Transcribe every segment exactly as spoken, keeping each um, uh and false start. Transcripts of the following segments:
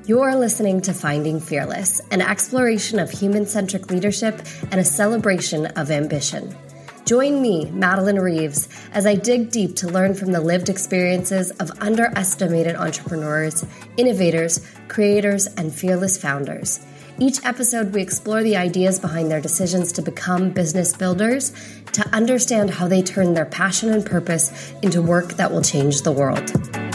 You're listening to Finding Fearless, an exploration of human-centric leadership and a celebration of ambition. Join me, Madeline Reeves, as I dig deep to learn from the lived experiences of underestimated entrepreneurs, innovators, creators, and fearless founders. Each episode, we explore the ideas behind their decisions to become business builders, to understand how they turn their passion and purpose into work that will change the world.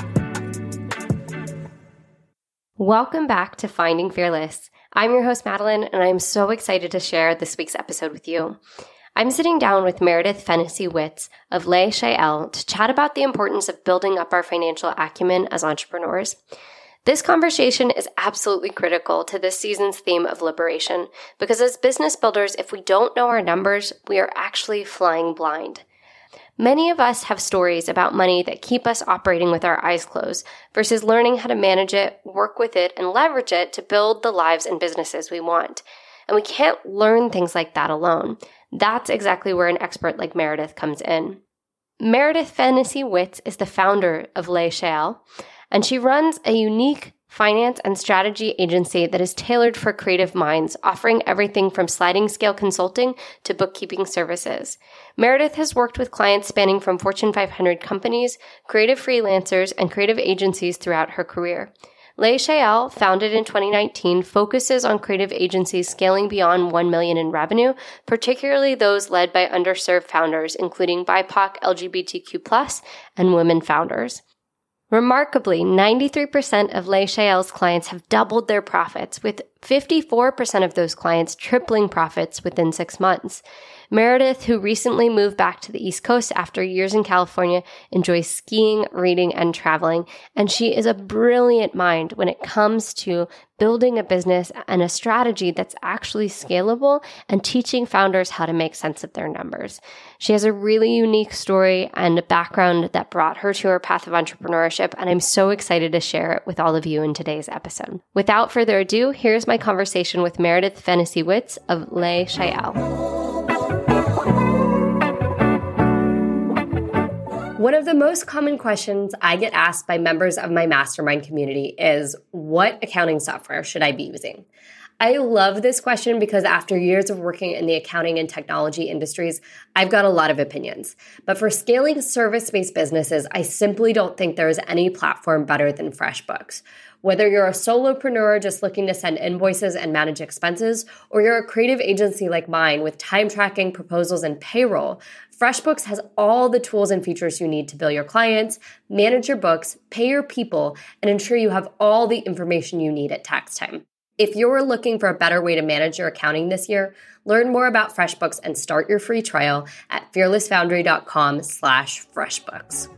Welcome back to Finding Fearless. I'm your host, Madeline, and I'm so excited to share this week's episode with you. I'm sitting down with Meredith Fennessy-Witz of Les Chayel to chat about the importance of building up our financial acumen as entrepreneurs. This conversation is absolutely critical to this season's theme of liberation, because as business builders, if we don't know our numbers, we are actually flying blind. Many of us have stories about money that keep us operating with our eyes closed versus learning how to manage it, work with it, and leverage it to build the lives and businesses we want. And we can't learn things like that alone. That's exactly where an expert like Meredith comes in. Meredith Fennessy-Witz is the founder of Les Chayel, and she runs a unique finance and strategy agency that is tailored for creative minds, offering everything from sliding scale consulting to bookkeeping services. Meredith has worked with clients spanning from Fortune five hundred companies, creative freelancers, and creative agencies throughout her career. Les Chayel, founded in twenty nineteen, focuses on creative agencies scaling beyond one million dollars in revenue, particularly those led by underserved founders, including B I P O C, L G B T Q plus, and women founders. Remarkably, ninety-three percent of Les Chayel's clients have doubled their profits, with fifty-four percent of those clients tripling profits within six months. Meredith, who recently moved back to the East Coast after years in California, enjoys skiing, reading, and traveling, and she is a brilliant mind when it comes to building a business and a strategy that's actually scalable and teaching founders how to make sense of their numbers. She has a really unique story and a background that brought her to her path of entrepreneurship, and I'm so excited to share it with all of you in today's episode. Without further ado, here's my conversation with Meredith Fennessy-Witz of Les Chayel. One of the most common questions I get asked by members of my mastermind community is, what accounting software should I be using? I love this question because after years of working in the accounting and technology industries, I've got a lot of opinions. But for scaling service-based businesses, I simply don't think there is any platform better than FreshBooks. Whether you're a solopreneur just looking to send invoices and manage expenses, or you're a creative agency like mine with time tracking, proposals, and payroll, FreshBooks has all the tools and features you need to bill your clients, manage your books, pay your people, and ensure you have all the information you need at tax time. If you're looking for a better way to manage your accounting this year, learn more about FreshBooks and start your free trial at fearlessfoundry.com slash FreshBooks.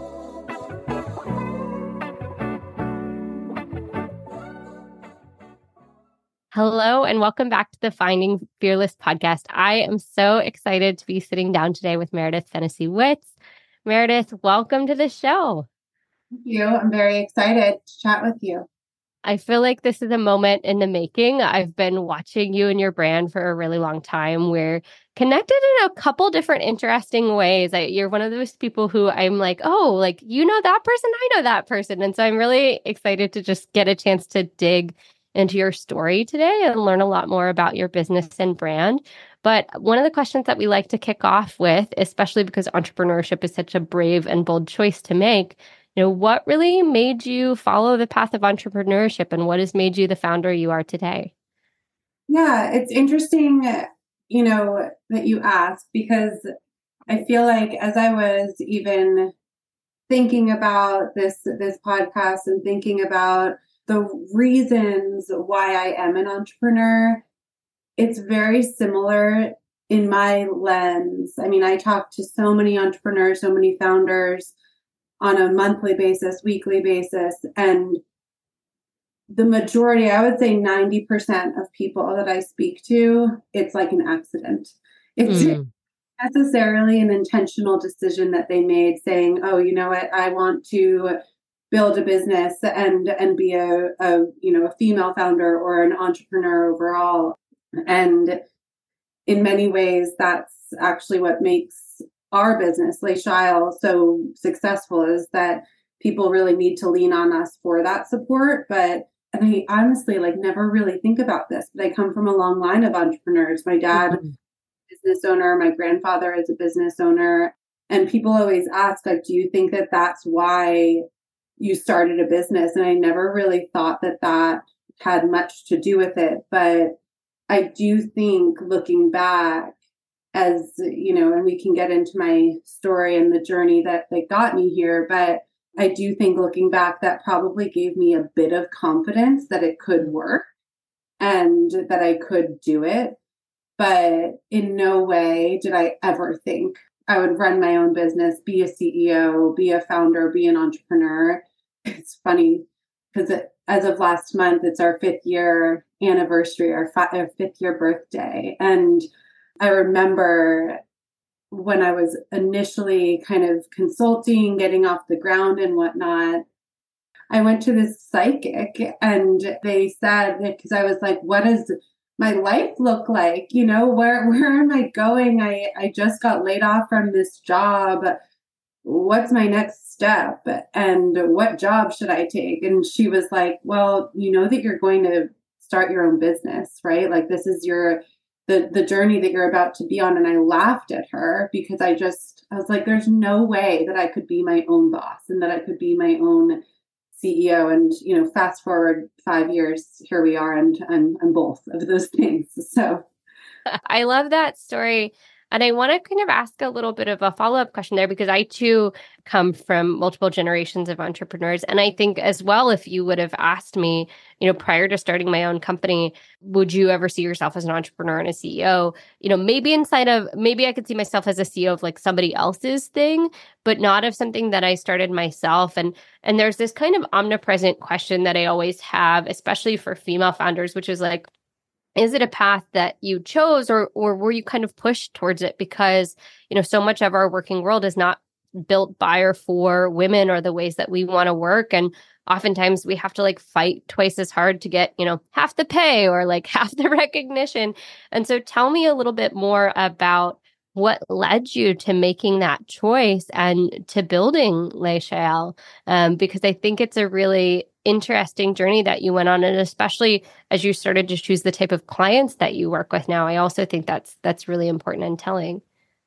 Hello, and welcome back to the Finding Fearless podcast. I am so excited to be sitting down today with Meredith Fennessy-Witz. Meredith, welcome to the show. Thank you. I'm very excited to chat with you. I feel like this is a moment in the making. I've been watching you and your brand for a really long time. We're connected in a couple different interesting ways. I, you're one of those people who I'm like, oh, like, you know that person, I know that person. And so I'm really excited to just get a chance to dig into your story today and learn a lot more about your business and brand. But one of the questions that we like to kick off with, especially because entrepreneurship is such a brave and bold choice to make, you know, what really made you follow the path of entrepreneurship and what has made you the founder you are today? Yeah, it's interesting, you know, that you asked, because I feel like as I was even thinking about this, this podcast and thinking about the reasons why I am an entrepreneur, it's very similar in my lens. I mean, I talk to so many entrepreneurs, so many founders on a monthly basis, weekly basis, and the majority, I would say ninety percent of people that I speak to, it's like an accident. It's mm. necessarily an intentional decision that they made saying, oh, you know what, I want to build a business and and be a, a you know a female founder or an entrepreneur overall. And in many ways, that's actually what makes our business, Les Chayel, so successful, is that people really need to lean on us for that support. But and I honestly like never really think about this, but I come from a long line of entrepreneurs. My dad, Mhm. business owner, my grandfather is a business owner. And people always ask, like, do you think that that's why you started a business? And I never really thought that that had much to do with it. But I do think looking back, as you know, and we can get into my story and the journey that, that got me here, but I do think looking back, that probably gave me a bit of confidence that it could work and that I could do it. But in no way did I ever think I would run my own business, be a C E O, be a founder, be an entrepreneur. It's funny because it, as of last month, it's our fifth year anniversary, our, fi- our fifth year birthday. And I remember when I was initially kind of consulting, getting off the ground and whatnot, I went to this psychic and they said, because I was like, what does my life look like? You know, where where am I going? I, I just got laid off from this job. What's my next step? And what job should I take? And she was like, well, you know that you're going to start your own business, right? Like this is your the the journey that you're about to be on. And I laughed at her because I just I was like, there's no way that I could be my own boss and that I could be my own C E O. And, you know, fast forward five years, here we are, and I'm, I'm both of those things. So I love that story. And I want to kind of ask a little bit of a follow-up question there because I too come from multiple generations of entrepreneurs. And I think as well, if you would have asked me, you know, prior to starting my own company, would you ever see yourself as an entrepreneur and a C E O? You know, maybe inside of, maybe I could see myself as a C E O of like somebody else's thing, but not of something that I started myself. And, and there's this kind of omnipresent question that I always have, especially for female founders, which is like, is it a path that you chose or or were you kind of pushed towards it because, you know, so much of our working world is not built by or for women or the ways that we want to work. And oftentimes we have to like fight twice as hard to get, you know, half the pay or like half the recognition. And so tell me a little bit more about what led you to making that choice and to building Les Chael, um, because I think it's a really interesting journey that you went on, and especially as you started to choose the type of clients that you work with now, I also think that's that's really important and telling.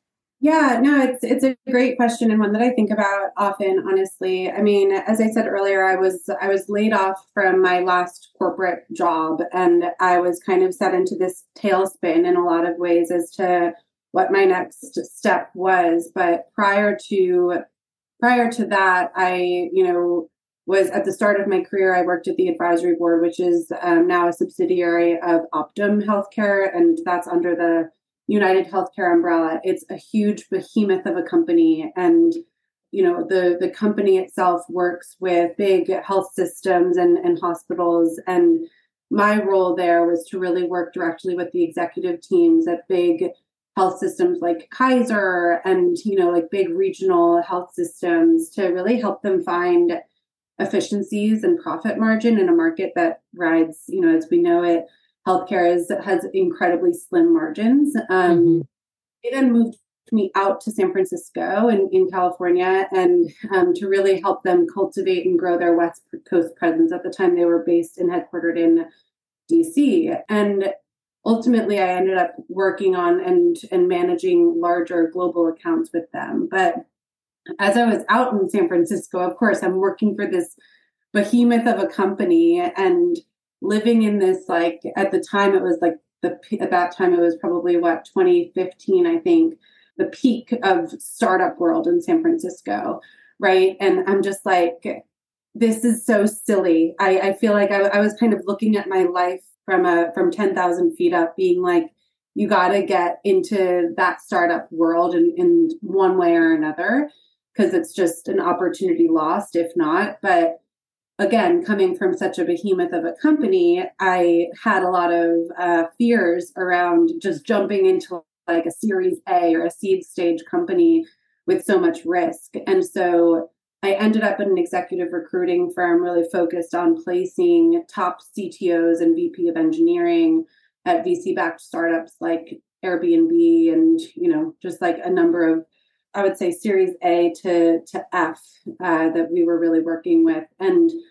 yeah, no, it's it's a great question and one that I think about often, honestly. I mean, as I said earlier, I was I was laid off from my last corporate job and I was kind of set into this tailspin in a lot of ways as to what my next step was. But prior to prior to that, I, you know, was at the start of my career, I worked at the advisory board, which is um, now a subsidiary of Optum Healthcare, and that's under the United Healthcare umbrella. It's a huge behemoth of a company, and you know the the company itself works with big health systems and, and hospitals. And my role there was to really work directly with the executive teams at big health systems like Kaiser and you know like big regional health systems to really help them find efficiencies and profit margin in a market that rides, you know, as we know it, healthcare is, has incredibly slim margins. Um, Mm-hmm. it then moved me out to San Francisco in, in California and um, to really help them cultivate and grow their West Coast presence. At the time, they were based and headquartered in D C. And ultimately, I ended up working on and, and managing larger global accounts with them. But as I was out in San Francisco, of course, I'm working for this behemoth of a company and living in this, like, at the time, it was like the, at that time, it was probably what, twenty fifteen, I think, the peak of startup world in San Francisco. Right. And I'm just like, this is so silly. I, I feel like I, I was kind of looking at my life from a, from ten thousand feet up being like, you got to get into that startup world in, in one way or another, because it's just an opportunity lost, if not. But again, coming from such a behemoth of a company, I had a lot of uh, fears around just jumping into like a Series A or a seed stage company with so much risk. And so I ended up at an executive recruiting firm really focused on placing top C T Os and V P of engineering at V C-backed startups like Airbnb and, you know, just like a number of, I would say, Series A to, to F uh, that we were really working with. And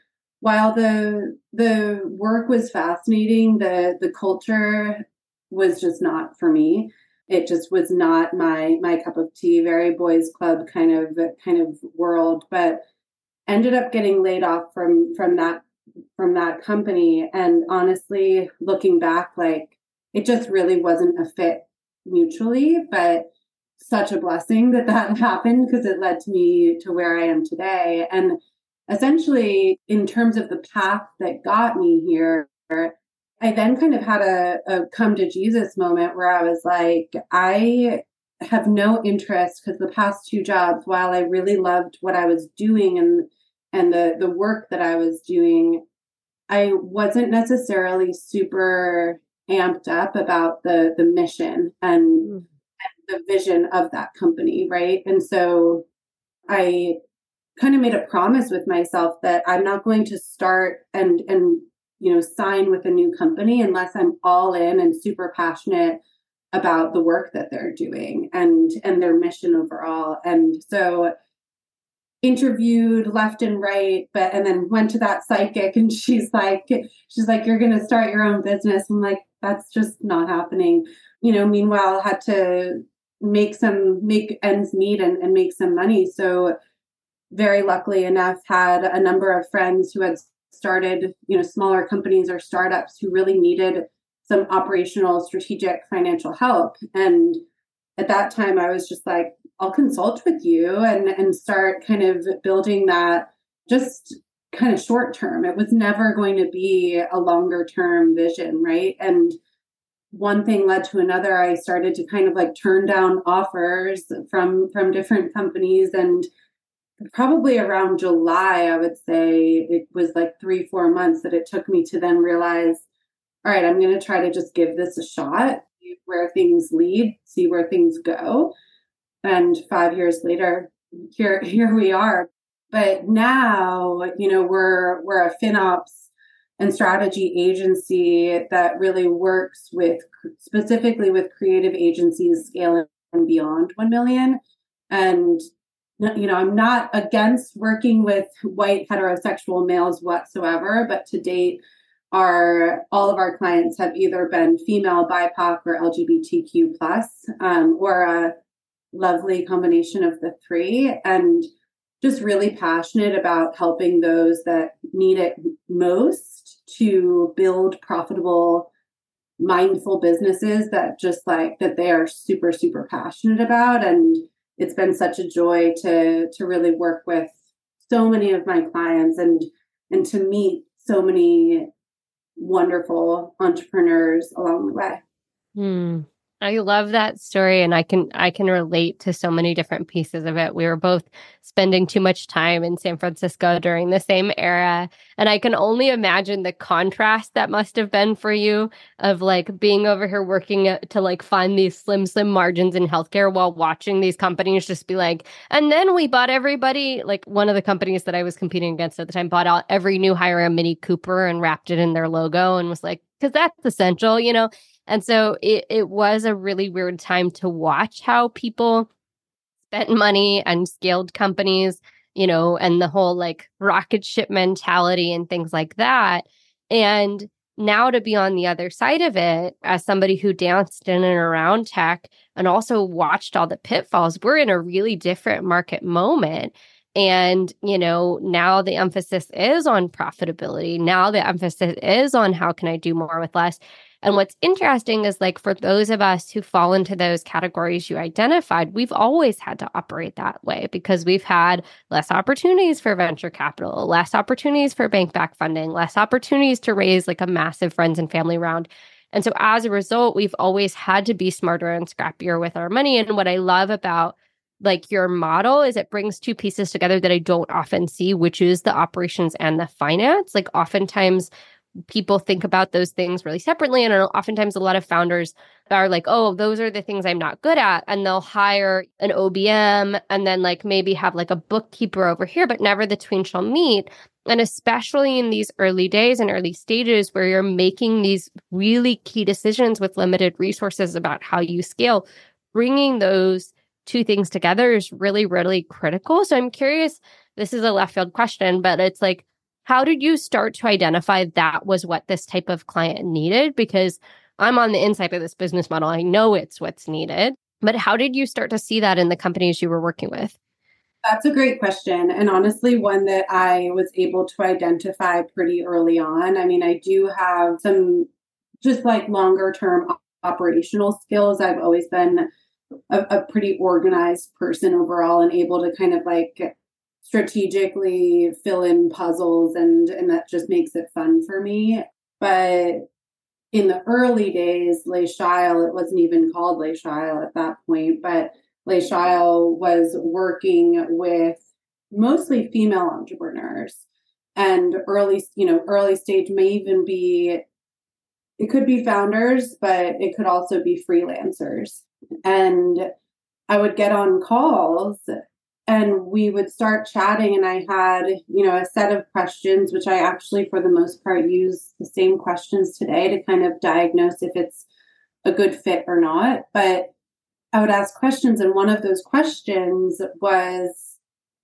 while the the work was fascinating, the the culture was just not for me. It just was not my my cup of tea. Very boys club kind of kind of world, but ended up getting laid off from from that from that company. And honestly, looking back, like it just really wasn't a fit mutually, but such a blessing that that happened because it led to me to where I am today. And essentially, in terms of the path that got me here, I then kind of had a, a come to Jesus moment where I was like, I have no interest because the past two jobs, while I really loved what I was doing and and the the work that I was doing, I wasn't necessarily super amped up about the the mission and mm. the vision of that company, right? And so I kind of made a promise with myself that I'm not going to start and and you know sign with a new company unless I'm all in and super passionate about the work that they're doing and and their mission overall. And so interviewed left and right, but and then went to that psychic and she's like, she's like, you're going to start your own business. I'm like, that's just not happening. You know, meanwhile, had to make some, make ends meet and, and make some money. So very luckily enough, had a number of friends who had started, you know, smaller companies or startups who really needed some operational, strategic financial help. And at that time, I was just like, I'll consult with you and, and start kind of building that just kind of short term. It was never going to be a longer term vision, right? And one thing led to another. I started to kind of like turn down offers from from different companies. And probably around July, I would say it was like three, four months that it took me to then realize, all right, I'm going to try to just give this a shot, see where things lead, see where things go. And five years later, here, here we are. But now, you know, we're we're a FinOps and strategy agency that really works with specifically with creative agencies scaling beyond one million. And you know, I'm not against working with white heterosexual males whatsoever, but to date, our all of our clients have either been female, B I P O C, or L G B T Q plus, um, or a lovely combination of the three, and just really passionate about helping those that need it most to build profitable, mindful businesses that just like that they are super, super passionate about. And it's been such a joy to to really work with so many of my clients and and to meet so many wonderful entrepreneurs along the way. Hmm. I love that story, and I can I can relate to so many different pieces of it. We were both spending too much time in San Francisco during the same era, and I can only imagine the contrast that must have been for you of like being over here working to like find these slim slim margins in healthcare while watching these companies just be like, and then we bought everybody, like one of the companies that I was competing against at the time bought out every new hire a Mini Cooper and wrapped it in their logo and was like, because that's essential, you know. And so it, it was a really weird time to watch how people spent money and scaled companies, you know, and the whole like rocket ship mentality and things like that. And now to be on the other side of it, as somebody who danced in and around tech and also watched all the pitfalls, we're in a really different market moment. And, you know, now the emphasis is on profitability. Now the emphasis is on how can I do more with less. And what's interesting is like for those of us who fall into those categories you identified, we've always had to operate that way because we've had less opportunities for venture capital, less opportunities for bank-backed funding, less opportunities to raise like a massive friends and family round. And so as a result, we've always had to be smarter and scrappier with our money. And what I love about like your model is it brings two pieces together that I don't often see, which is the operations and the finance. Like oftentimes people think about those things really separately. And oftentimes a lot of founders are like, oh, those are the things I'm not good at. And they'll hire an O B M and then like maybe have like a bookkeeper over here, but never the twain shall meet. And especially in these early days and early stages where you're making these really key decisions with limited resources about how you scale, bringing those two things together is really, really critical. So I'm curious, this is a left field question, but it's like, How did you start to identify that was what this type of client needed? Because I'm on the inside of this business model. I know it's what's needed. But how did you start to see that in the companies you were working with? That's a great question. And honestly, one that I was able to identify pretty early on. I mean, I do have some just like longer term operational skills. I've always been a, a pretty organized person overall and able to kind of like strategically fill in puzzles, and, and that just makes it fun for me. But in the early days, Les Shile, it wasn't even called Les Shile at that point, but Les Shile was working with mostly female entrepreneurs, and early, you know, early stage may even be, it could be founders, but it could also be freelancers. And I would get on calls and we would start chatting, and I had, you know, a set of questions, which I actually, for the most part, use the same questions today to kind of diagnose if it's a good fit or not. But I would ask questions, and one of those questions was,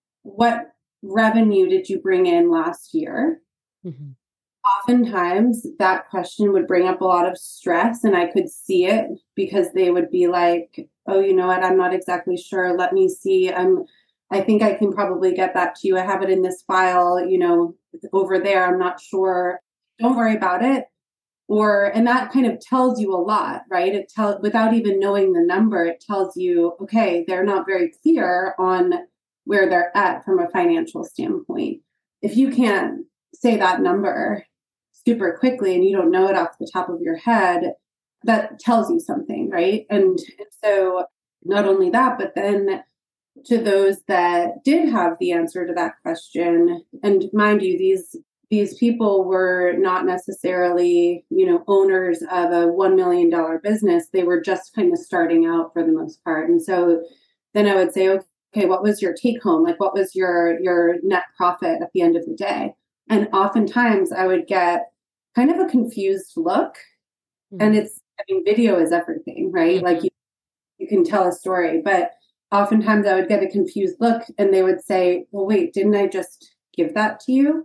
what revenue did you bring in last year? Mm-hmm. Oftentimes that question would bring up a lot of stress, and I could see it because they would be like, oh, you know what? I'm not exactly sure. Let me see. I'm, I think I can probably get that to you. I have it in this file, you know, over there. I'm not sure. Don't worry about it. Or, and that kind of tells you a lot, right? It tells, without even knowing the number, it tells you, okay, they're not very clear on where they're at from a financial standpoint. If you can't say that number super quickly and you don't know it off the top of your head, that tells you something, right? And, and so not only that, but then to those that did have the answer to that question, and mind you, these these people were not necessarily, you know, owners of a one million dollars business. They were just kind of starting out for the most part. And so then I would say, okay, what was your take home? Like, what was your your net profit at the end of the day? And oftentimes I would get kind of a confused look. Mm-hmm. And it's, I mean, video is everything, right? Mm-hmm. Like you, you can tell a story, but oftentimes I would get a confused look and they would say, well, wait, didn't I just give that to you?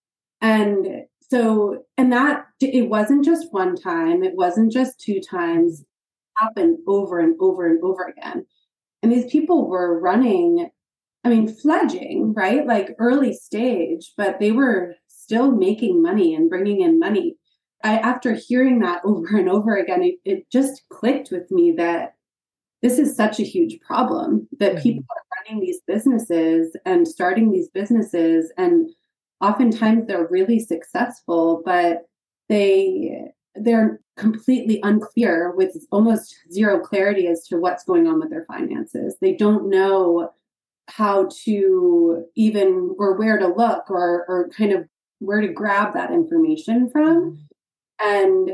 And so, and that, it wasn't just one time, it wasn't just two times, it happened over and over and over again. And these people were running, I mean, fledging, right? Like early stage, but they were still making money and bringing in money. I, after hearing that over and over again, it, it just clicked with me that this is such a huge problem, that mm-hmm. people are running these businesses and starting these businesses, and oftentimes they're really successful, but they they're completely unclear with almost zero clarity as to what's going on with their finances. They don't know how to even, or where to look, or or kind of where to grab that information from. And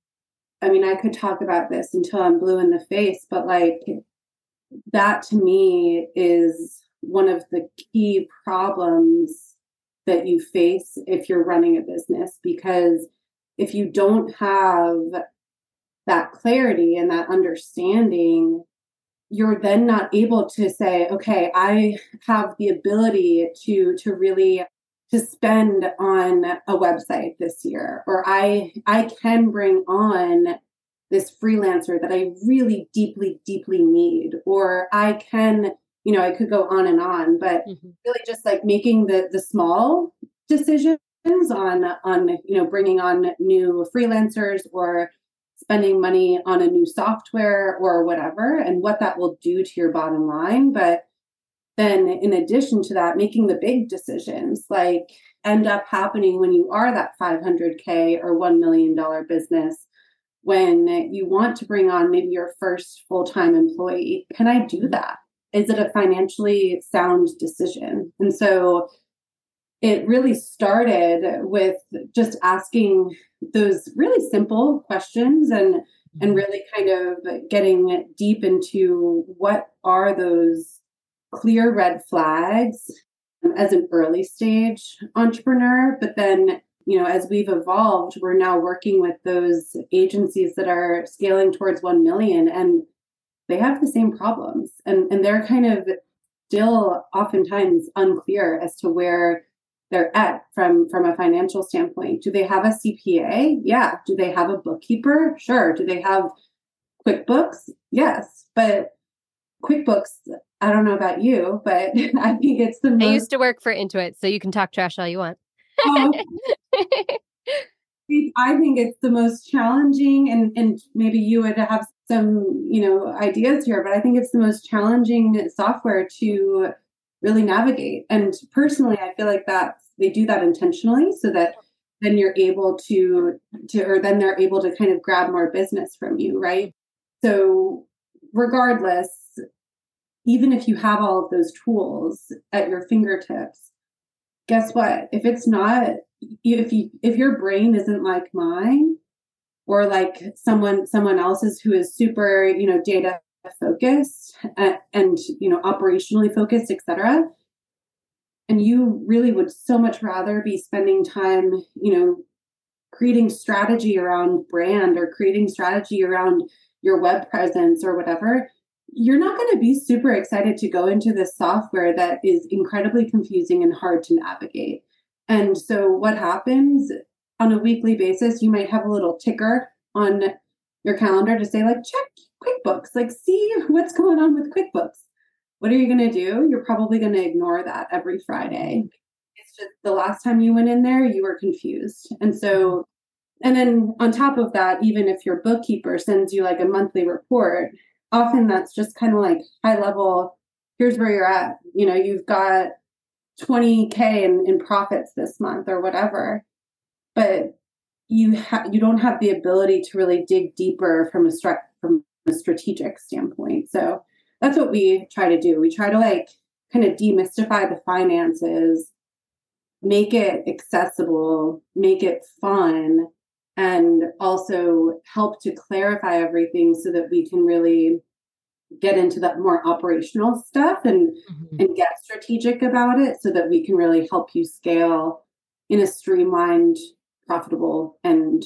I mean, I could talk about this until I'm blue in the face, but like that to me is one of the key problems that you face if you're running a business, because if you don't have that clarity and that understanding, you're then not able to say, okay, I have the ability to to really to spend on a website this year, or I I can bring on this freelancer that I really deeply, deeply need, or I can, you know, I could go on and on, but mm-hmm. really just like making the the small decisions on, on, you know, bringing on new freelancers or spending money on a new software or whatever, and what that will do to your bottom line. But then in addition to that, making the big decisions like end up happening when you are that five hundred K or one million dollars business, when you want to bring on maybe your first full-time employee. Can I do that? Is it a financially sound decision? And so it really started with just asking those really simple questions and and really kind of getting deep into what are those clear red flags as an early stage entrepreneur. But then, you know, as we've evolved, we're now working with those agencies that are scaling towards one million, and they have the same problems. And, and they're kind of still oftentimes unclear as to where they're at from from a financial standpoint. Do they have a C P A? Yeah. Do they have a bookkeeper? Sure. Do they have QuickBooks? Yes. But QuickBooks, I don't know about you, but I think it's the most... I used to work for Intuit, so you can talk trash all you want. Oh, I think it's the most challenging, and, and maybe you would have some, you know, ideas here, but I think it's the most challenging software to really navigate. And personally, I feel like that they do that intentionally so that then you're able to, to, or then they're able to kind of grab more business from you, right? So regardless, even if you have all of those tools at your fingertips, guess what? If it's not, if you, if your brain isn't like mine or like someone, someone else's who is super, you know, data focused and, and, you know, operationally focused, et cetera, and you really would so much rather be spending time, you know, creating strategy around brand or creating strategy around your web presence or whatever, you're not going to be super excited to go into this software that is incredibly confusing and hard to navigate. And so what happens on a weekly basis, you might have a little ticker on your calendar to say like, check QuickBooks, like see what's going on with QuickBooks. What are you going to do? You're probably going to ignore that every Friday. It's just the last time you went in there, you were confused. And so, and then on top of that, even if your bookkeeper sends you like a monthly report, often that's just kind of like high level, here's where you're at. You know, you've got twenty K in, in profits this month or whatever, but you ha- you don't have the ability to really dig deeper from a stra- from a strategic standpoint. So that's what we try to do. We try to like kind of demystify the finances, make it accessible, make it fun, and also help to clarify everything so that we can really get into that more operational stuff and, mm-hmm. and get strategic about it so that we can really help you scale in a streamlined, profitable, and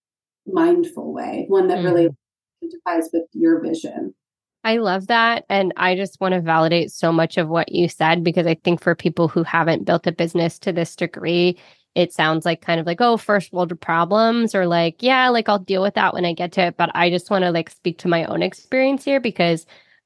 mindful way, one that mm-hmm. really identifies with your vision. I love that. And I just want to validate so much of what you said, because I think for people who haven't built a business to this degree, it sounds like kind of like, oh, first world problems, or like, yeah, like I'll deal with that when I get to it. But I just want to like speak to my own experience here, because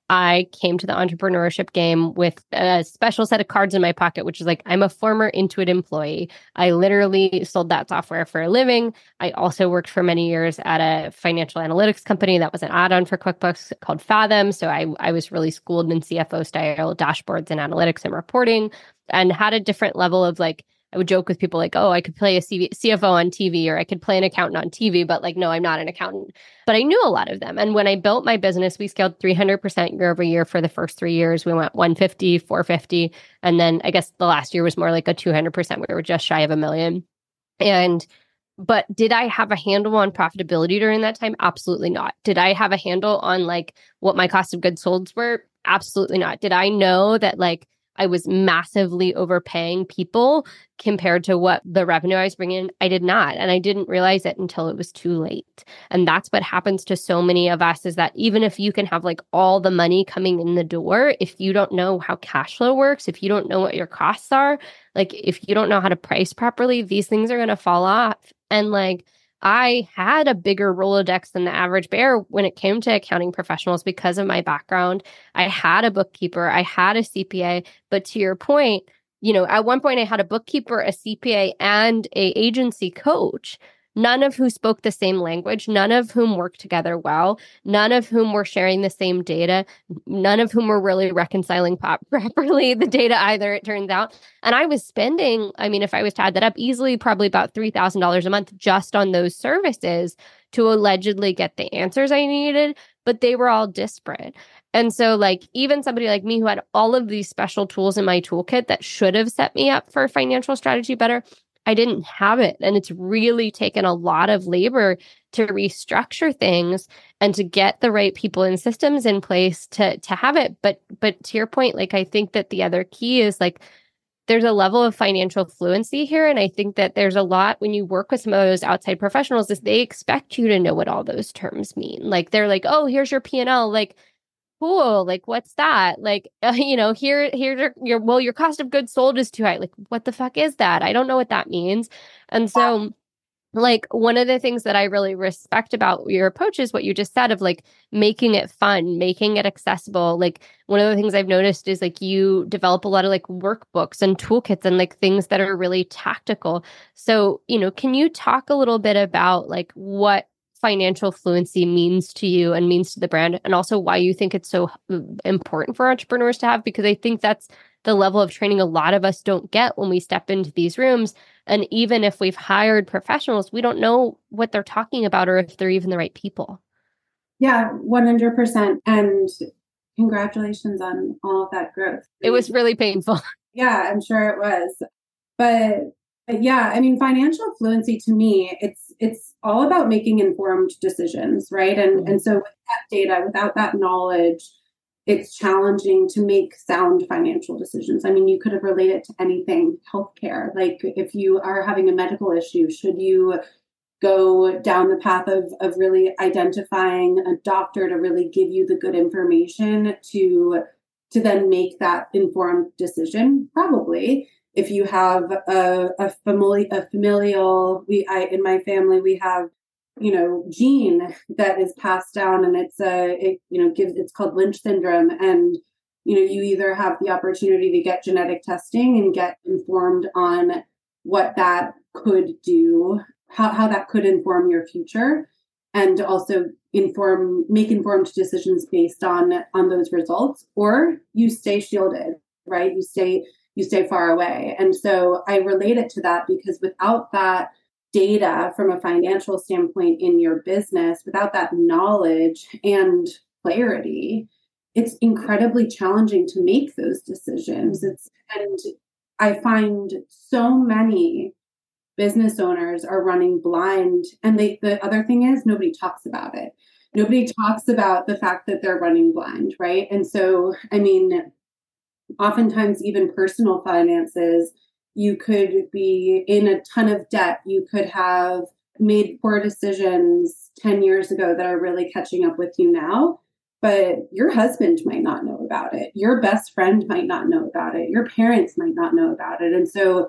I came to the entrepreneurship game with a special set of cards in my pocket, which is like, I'm a former Intuit employee. I literally sold that software for a living. I also worked for many years at a financial analytics company that was an add-on for QuickBooks called Fathom. So I, I was really schooled in C F O style dashboards and analytics and reporting, and had a different level of like, I would joke with people like, oh, I could play a C F O on T V, or I could play an accountant on T V, but like, no, I'm not an accountant. But I knew a lot of them. And when I built my business, we scaled three hundred percent year over year for the first three years. We went one fifty, four fifty. And then I guess the last year was more like a two hundred percent. We were just shy of a million. And, but did I have a handle on profitability during that time? Absolutely not. Did I have a handle on like what my cost of goods sold were? Absolutely not. Did I know that like I was massively overpaying people compared to what the revenue I was bringing in? I did not. And I didn't realize it until it was too late. And that's what happens to so many of us, is that even if you can have like all the money coming in the door, if you don't know how cash flow works, if you don't know what your costs are, like if you don't know how to price properly, these things are going to fall off. And like, I had a bigger Rolodex than the average bear when it came to accounting professionals because of my background. I had a bookkeeper, I had a C P A, but to your point, you know, at one point I had a bookkeeper, a C P A, and a agency coach, none of who spoke the same language, none of whom worked together well, none of whom were sharing the same data, none of whom were really reconciling pop- properly the data either, it turns out. And I was spending, I mean, if I was to add that up, easily probably about three thousand dollars a month just on those services to allegedly get the answers I needed, but they were all disparate. And so like even somebody like me who had all of these special tools in my toolkit that should have set me up for financial strategy better, I didn't have it. And it's really taken a lot of labor to restructure things and to get the right people and systems in place to to have it. But but to your point, like I think that the other key is like there's a level of financial fluency here. And I think that there's a lot when you work with some of those outside professionals is they expect you to know what all those terms mean. Like they're like, oh, here's your P and L. Like, cool. Like, what's that? Like, uh, you know, here, here's your, your, well, your cost of goods sold is too high. Like, what the fuck is that? I don't know what that means. And so, like, one of the things that I really respect about your approach is what you just said of like making it fun, making it accessible. Like, one of the things I've noticed is like you develop a lot of like workbooks and toolkits and like things that are really tactical. So, you know, can you talk a little bit about like what financial fluency means to you and means to the brand, and also why you think it's so important for entrepreneurs to have? Because I think that's the level of training a lot of us don't get when we step into these rooms. And even if we've hired professionals, we don't know what they're talking about or if they're even the right people. Yeah, one hundred percent. And congratulations on all of that growth. It was really painful. Yeah, I'm sure it was. But, but yeah, I mean, financial fluency to me, it's it's all about making informed decisions, right? And mm-hmm. and so with that data, without that knowledge, it's challenging to make sound financial decisions. I mean, you could have related to anything, healthcare. Like if you are having a medical issue, should you go down the path of, of really identifying a doctor to really give you the good information to, to then make that informed decision? Probably. If you have a, a, famili- a familial, we I in my family, we have you know, gene that is passed down, and it's a, it, you know, gives, it's called Lynch syndrome. And, you know, you either have the opportunity to get genetic testing and get informed on what that could do, how, how that could inform your future, and also inform, make informed decisions based on, on those results, or you stay shielded, right? You stay, you stay far away. And so I relate it to that because without that data from a financial standpoint in your business, without that knowledge and clarity, it's incredibly challenging to make those decisions. It's, and I find so many business owners are running blind. And they, the other thing is nobody talks about it. Nobody talks about the fact that they're running blind, right? And so, I mean, oftentimes even personal finances, you could be in a ton of debt. You could have made poor decisions ten years ago that are really catching up with you now, but your husband might not know about it. Your best friend might not know about it. Your parents might not know about it. And so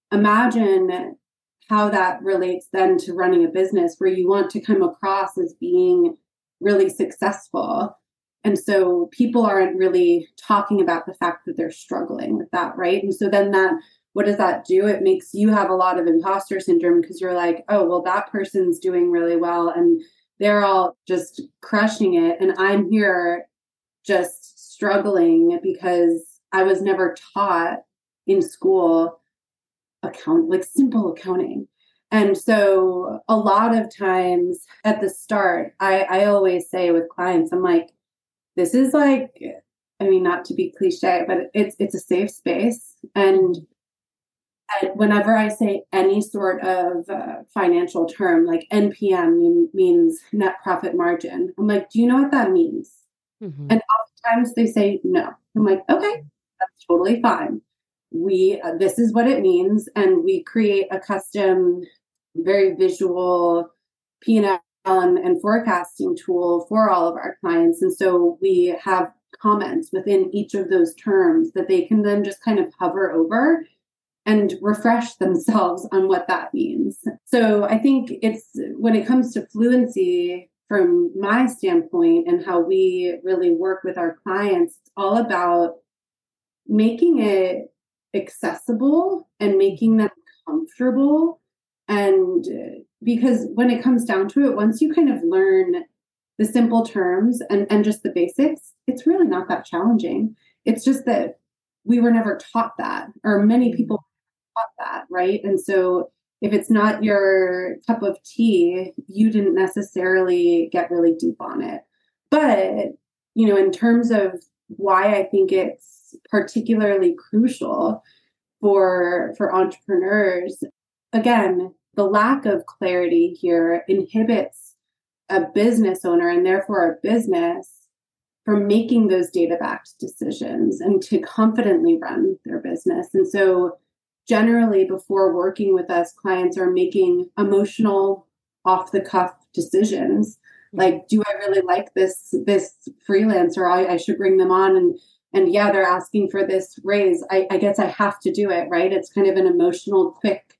imagine how that relates then to running a business where you want to come across as being really successful. And so people aren't really talking about the fact that they're struggling with that, right? And so then that, what does that do? It makes you have a lot of imposter syndrome because you're like, oh, well, that person's doing really well and they're all just crushing it. And I'm here just struggling because I was never taught in school account, like simple accounting. And so a lot of times at the start, I, I always say with clients, I'm like, this is like, I mean, not to be cliche, but it's it's a safe space. And whenever I say any sort of uh, financial term, like N P M mean, means net profit margin, I'm like, do you know what that means? Mm-hmm. And oftentimes they say no. I'm like, okay, that's totally fine. We uh, this is what it means, and we create a custom, very visual P and L and, and forecasting tool for all of our clients. And so we have comments within each of those terms that they can then just kind of hover over and refresh themselves on what that means. So I think it's, when it comes to fluency, from my standpoint and how we really work with our clients, it's all about making it accessible and making them comfortable. And because when it comes down to it, once you kind of learn the simple terms and, and just the basics, it's really not that challenging. It's just that we were never taught that, or many people taught that, right? And so if it's not your cup of tea, you didn't necessarily get really deep on it. But, you know, in terms of why I think it's particularly crucial for, for entrepreneurs, again, the lack of clarity here inhibits a business owner and therefore a business from making those data-backed decisions and to confidently run their business. And so generally before working with us, clients are making emotional, off-the-cuff decisions Like, do I really like this, this freelancer? I, I should bring them on. And, and yeah, they're asking for this raise. I, I guess I have to do it, right? It's kind of an emotional, quick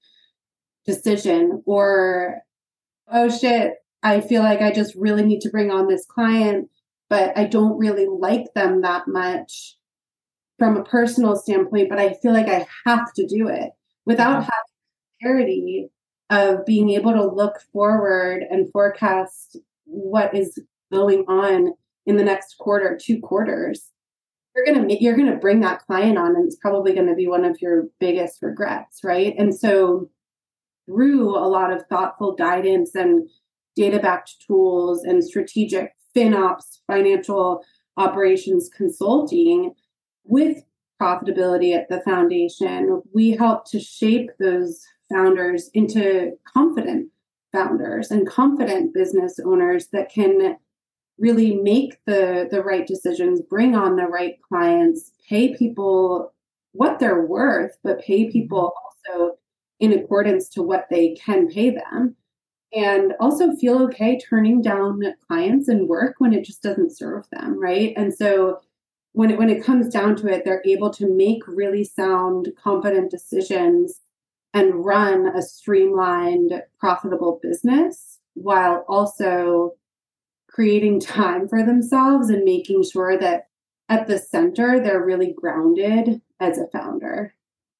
decision. Or, oh shit, I feel like I just really need to bring on this client, but I don't really like them that much from a personal standpoint, but I feel like I have to do it without having clarity of being able to look forward and forecast what is going on in the next quarter, two quarters. You're going to you're going to bring that client on, and it's probably going to be one of your biggest regrets, right? And so through a lot of thoughtful guidance and data-backed tools and strategic FinOps, financial operations consulting with profitability at the foundation, we help to shape those founders into confident founders and confident business owners that can really make the, the right decisions, bring on the right clients, pay people what they're worth, but pay people also in accordance to what they can pay them. And also feel okay turning down clients and work when it just doesn't serve them, right? And so when it, when it comes down to it, they're able to make really sound, confident decisions and run a streamlined, profitable business while also creating time for themselves and making sure that at the center, they're really grounded as a founder.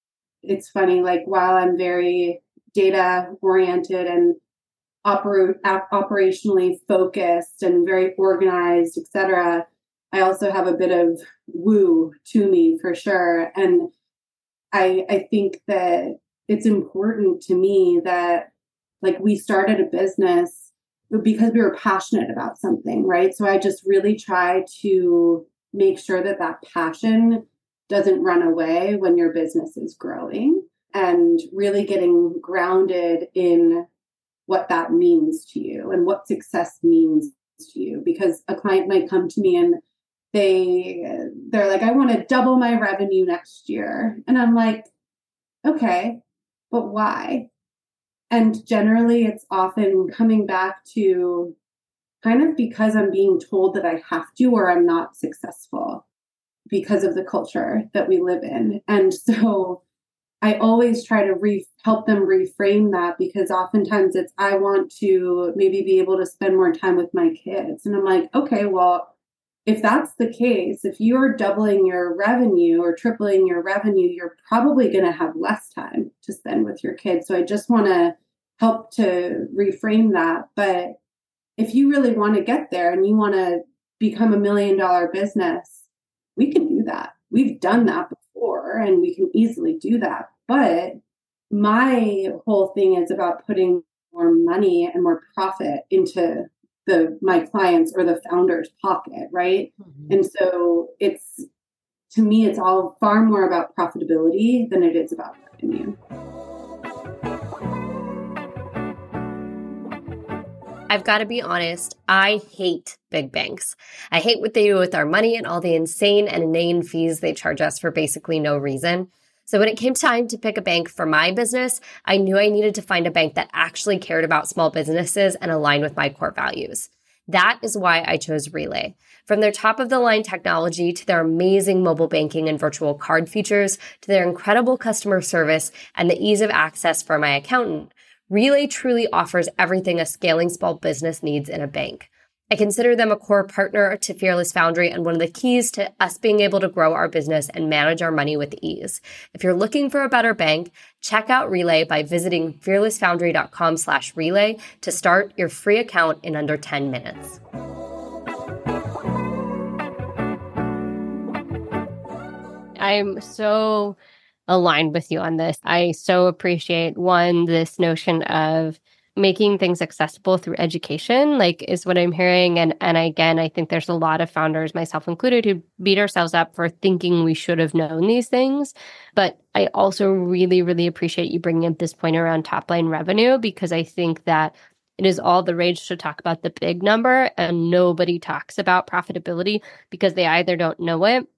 It's funny, like while I'm very data oriented and oper- operationally focused and very organized, et cetera, I also have a bit of woo to me for sure. And I, I think that it's important to me that like we started a business because we were passionate about something, right? So I just really try to make sure that that passion doesn't run away when your business is growing, and really getting grounded in what that means to you and what success means to you. Because a client might come to me and they, they're like, I want to double my revenue next year. And I'm like, okay, but why? And generally it's often coming back to kind of because I'm being told that I have to, or I'm not successful because of the culture that we live in. And so I always try to re- help them reframe that, because oftentimes it's, I want to maybe be able to spend more time with my kids. And I'm like, okay, well, if that's the case, if you're doubling your revenue or tripling your revenue, you're probably going to have less time to spend with your kids. So I just want to help to reframe that. But if you really want to get there and you want to become a million dollar business, we can do that. We've done that before and we can easily do that. But my whole thing is about putting more money and more profit into the my clients or the founder's pocket, right? Mm-hmm. And so it's, to me, it's all far more about profitability than it is about revenue. I've got to be honest, I hate big banks. I hate what they do with our money and all the insane and inane fees they charge us for basically no reason. So when it came time to pick a bank for my business, I knew I needed to find a bank that actually cared about small businesses and aligned with my core values. That is why I chose Relay. From their top-of-the-line technology to their amazing mobile banking and virtual card features to their incredible customer service and the ease of access for my accountant, Relay truly offers everything a scaling small business needs in a bank. I consider them a core partner to Fearless Foundry and one of the keys to us being able to grow our business and manage our money with ease. If you're looking for a better bank, check out Relay by visiting fearlessfoundry.com slash relay to start your free account in under ten minutes. I'm so aligned with you on this. I so appreciate, one, this notion of making things accessible through education, like is what I'm hearing. And and again, I think there's a lot of founders, myself included, who beat ourselves up for thinking we should have known these things. But I also really, really appreciate you bringing up this point around top line revenue, because I think that it is all the rage to talk about the big number and nobody talks about profitability because they either don't know it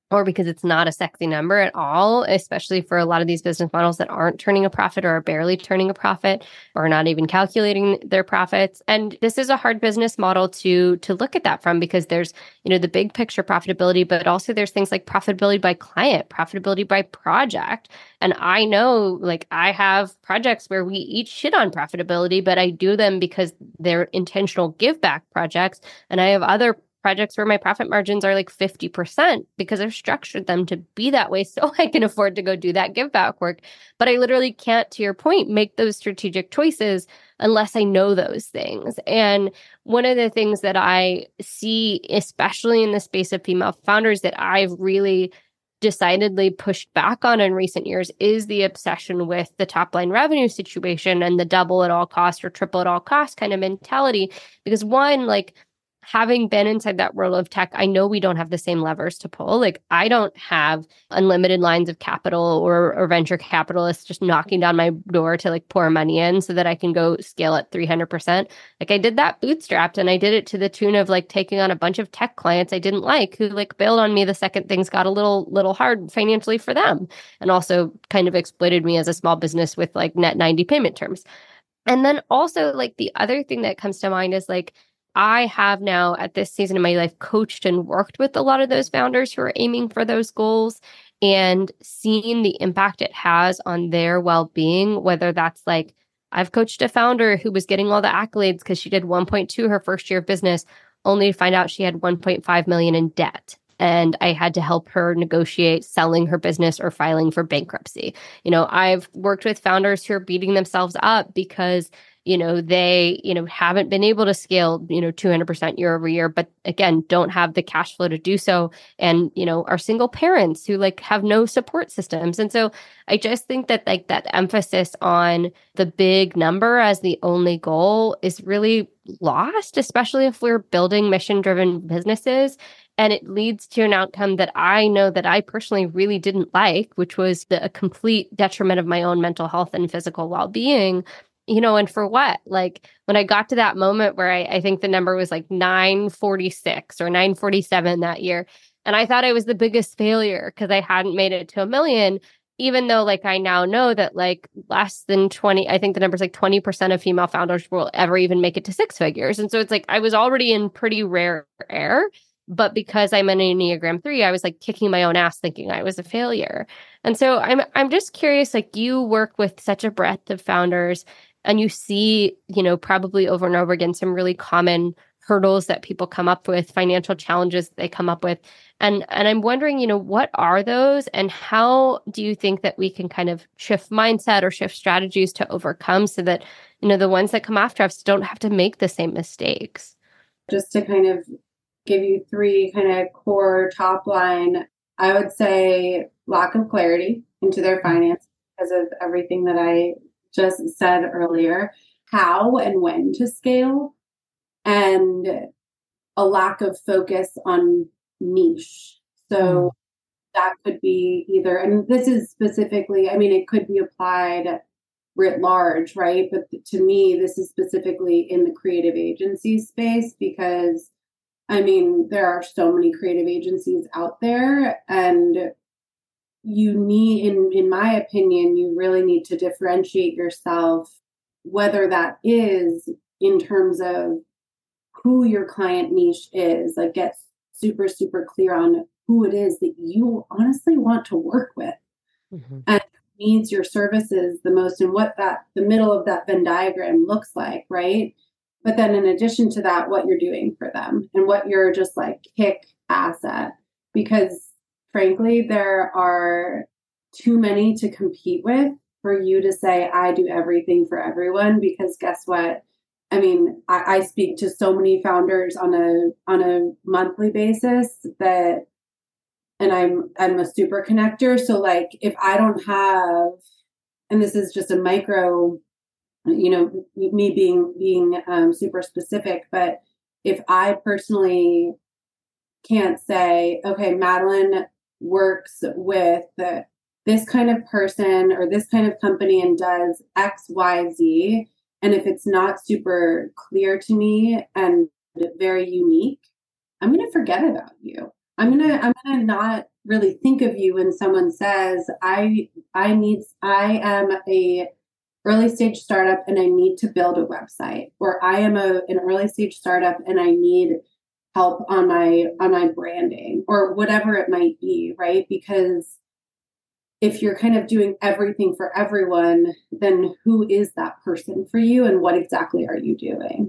or because it's not a sexy number at all, especially for a lot of these business models that aren't turning a profit or are barely turning a profit or not even calculating their profits. And this is a hard business model to to look at that from, because there's, you know, the big picture profitability, but also there's things like profitability by client, profitability by project. And I know, like, I have projects where we each shit on profitability, but I do them because they're intentional give back projects. And I have other projects where my profit margins are like fifty percent because I've structured them to be that way so I can afford to go do that give back work. But I literally can't, to your point, make those strategic choices unless I know those things. And one of the things that I see, especially in the space of female founders, that I've really decidedly pushed back on in recent years is the obsession with the top line revenue situation and the double at all costs or triple at all costs kind of mentality. Because one, like, having been inside that world of tech, I know we don't have the same levers to pull. Like, I don't have unlimited lines of capital or, or venture capitalists just knocking down my door to like pour money in so that I can go scale at three hundred percent. Like, I did that bootstrapped, and I did it to the tune of like taking on a bunch of tech clients I didn't like, who like bailed on me the second things got a little, little hard financially for them, and also kind of exploited me as a small business with like net ninety payment terms. And then also, like, the other thing that comes to mind is like, I have now at this season of my life coached and worked with a lot of those founders who are aiming for those goals and seeing the impact it has on their well-being, whether that's like, I've coached a founder who was getting all the accolades because she did one point two her first year of business, only to find out she had one point five million in debt. And I had to help her negotiate selling her business or filing for bankruptcy. You know, I've worked with founders who are beating themselves up because, you know, they, you know, haven't been able to scale, you know, two hundred percent year over year, but again, don't have the cash flow to do so. And, you know, are single parents who like have no support systems. And so I just think that like that emphasis on the big number as the only goal is really lost, especially if we're building mission driven businesses. And it leads to an outcome that I know that I personally really didn't like, which was the a complete detriment of my own mental health and physical well-being. You know, and for what? Like, when I got to that moment where I, I think the number was like nine forty-six or nine forty-seven that year, and I thought I was the biggest failure because I hadn't made it to a million, even though like I now know that like less than twenty, I think the number's like twenty percent of female founders will ever even make it to six figures. And so it's like I was already in pretty rare air. But because I'm an Enneagram three, I was like kicking my own ass thinking I was a failure. And so I'm I'm just curious, like, you work with such a breadth of founders and you see, you know, probably over and over again, some really common hurdles that people come up with, financial challenges they come up with. And and I'm wondering, you know, what are those and how do you think that we can kind of shift mindset or shift strategies to overcome so that, you know, the ones that come after us don't have to make the same mistakes? Just to kind of give you three kind of core top line, I would say lack of clarity into their finances because of everything that I just said earlier, how and when to scale, and a lack of focus on niche. So mm. that could be either, and this is specifically, I mean, it could be applied writ large, right? But to me, this is specifically in the creative agency space because I mean, there are so many creative agencies out there, and you need, in, in my opinion, you really need to differentiate yourself, whether that is in terms of who your client niche is, like get super, super clear on who it is that you honestly want to work with mm-hmm. and needs your services the most, and what that, the middle of that Venn diagram looks like, right? But then in addition to that, what you're doing for them and what you're just like kick ass at. Because frankly, there are too many to compete with for you to say, I do everything for everyone. Because guess what? I mean, I, I speak to so many founders on a on a monthly basis that, and I'm I'm a super connector. So like if I don't have, and this is just a micro, you know, me being being um, super specific, but if I personally can't say, okay, Madeline works with the, this kind of person or this kind of company and does X, Y, Z, and if it's not super clear to me and very unique, I'm going to forget about you. I'm going to I'm going to not really think of you when someone says, I, I need, I am a early stage startup and I need to build a website, or I am a, an early stage startup and I need help on my, on my branding, or whatever it might be, right? Because if you're kind of doing everything for everyone, then who is that person for you and what exactly are you doing?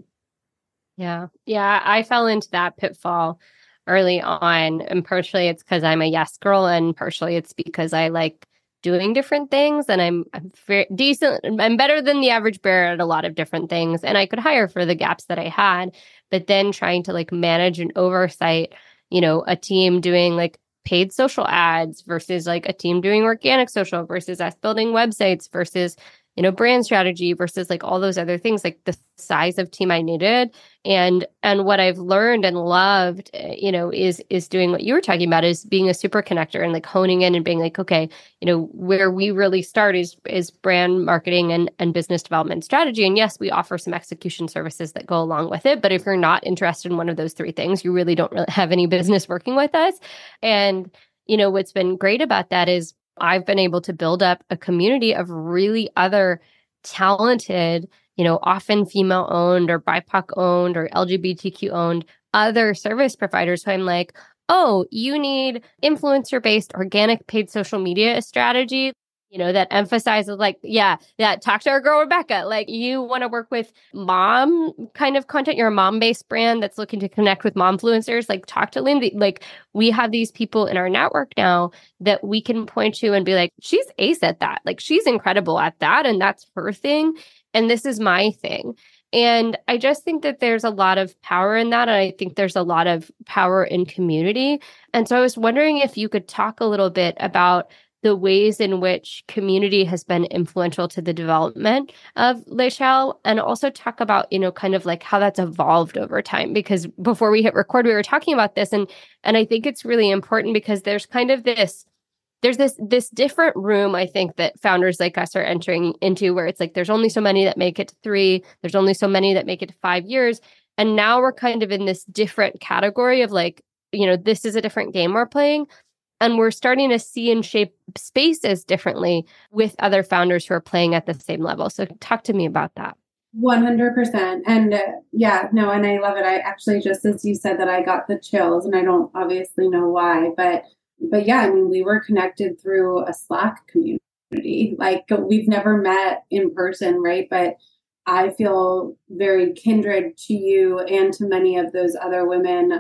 Yeah. Yeah. I fell into that pitfall early on. And partially it's because I'm a yes girl, and partially it's because I like doing different things, and I'm, I'm very decent. I'm better than the average bear at a lot of different things. And I could hire for the gaps that I had, but then trying to like manage and oversight, you know, a team doing like paid social ads versus like a team doing organic social versus us building websites versus, you know, brand strategy versus like all those other things, like the size of team I needed. And, and what I've learned and loved, you know, is, is doing what you were talking about, is being a super connector and like honing in and being like, okay, you know, where we really start is, is brand marketing and, and business development strategy. And yes, we offer some execution services that go along with it. But if you're not interested in one of those three things, you really don't really have any business working with us. And, you know, what's been great about that is I've been able to build up a community of really other talented, you know, often female owned or B I P O C owned or L G B T Q owned other service providers who I'm like, oh, you need influencer based organic paid social media strategy, you know, that emphasizes like, yeah, that talk to our girl, Rebecca, like you want to work with mom kind of content. You're a mom based brand that's looking to connect with momfluencers, like talk to Lindsay. Like we have these people in our network now that we can point to and be like, she's ace at that. Like she's incredible at that. And that's her thing. And this is my thing. And I just think that there's a lot of power in that. And I think there's a lot of power in community. And so I was wondering if you could talk a little bit about the ways in which community has been influential to the development of Les Chelles, and also talk about, you know, kind of like how that's evolved over time. Because before we hit record, we were talking about this, and and I think it's really important because there's kind of this, there's this this different room, I think, that founders like us are entering into, where it's like there's only so many that make it to three, there's only so many that make it to five years. And now we're kind of in this different category of like, you know, this is a different game we're playing. And we're starting to see and shape spaces differently with other founders who are playing at the same level. So talk to me about that. one hundred percent. And uh, yeah, no, and I love it. I actually, just as you said that, I got the chills, and I don't obviously know why, but, but yeah, I mean, we were connected through a Slack community. Like we've never met in person, right? But I feel very kindred to you and to many of those other women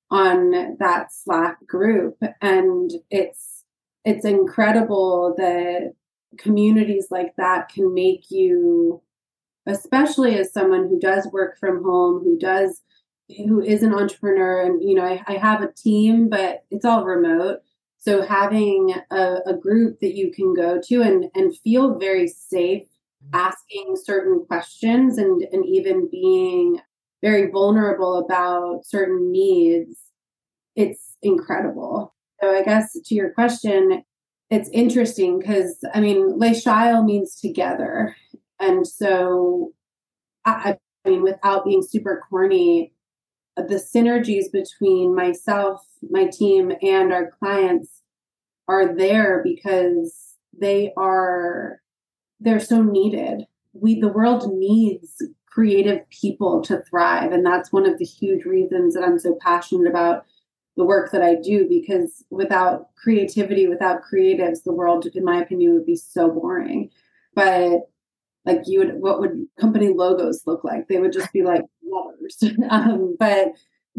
on that Slack group. And it's, it's incredible that communities like that can make you, especially as someone who does work from home, who does, who is an entrepreneur. And, you know, I, I have a team, but it's all remote. So having a, a group that you can go to and, and feel very safe asking certain questions, and, and even being very vulnerable about certain needs, it's incredible. So I guess to your question, it's interesting because, I mean, Les Chelles means together. And so, I, I mean, without being super corny, the synergies between myself, my team, and our clients are there because they are, they're so needed. We, the world needs creative people to thrive. And that's one of the huge reasons that I'm so passionate about the work that I do, because without creativity, without creatives, the world, in my opinion, would be so boring. But like you would, what would company logos look like? They would just be like letters. um, but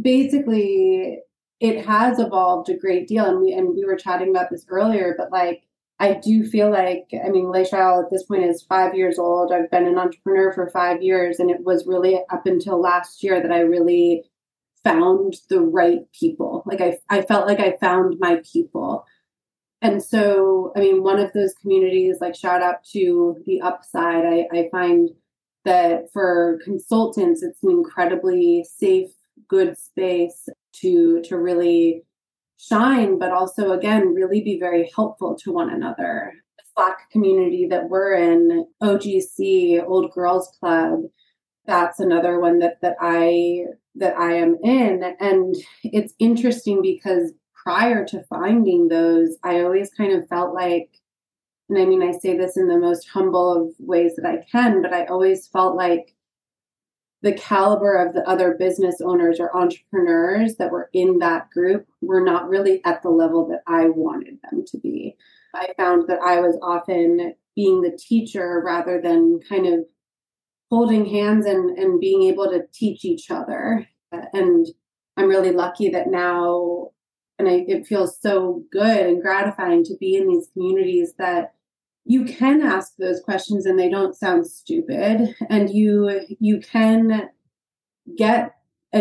basically it has evolved a great deal. And we, and we were chatting about this earlier, but like, I do feel like, I mean, Les Chelles at this point is five years old. I've been an entrepreneur for five years. And it was really up until last year that I really found the right people. Like I, I felt like I found my people. And so, I mean, one of those communities, like shout out to the Upside, I, I find that for consultants, it's an incredibly safe, good space to, to really shine, but also, again, really be very helpful to one another. The Slack community that we're in, O G C, Old Girls Club, that's another one that, that I, that I am in. And it's interesting because prior to finding those, I always kind of felt like, and I mean, I say this in the most humble of ways that I can, but I always felt like the caliber of the other business owners or entrepreneurs that were in that group were not really at the level that I wanted them to be. I found that I was often being the teacher rather than kind of holding hands and, and being able to teach each other. And I'm really lucky that now, and I, it feels so good and gratifying to be in these communities that you can ask those questions and they don't sound stupid. And you you can get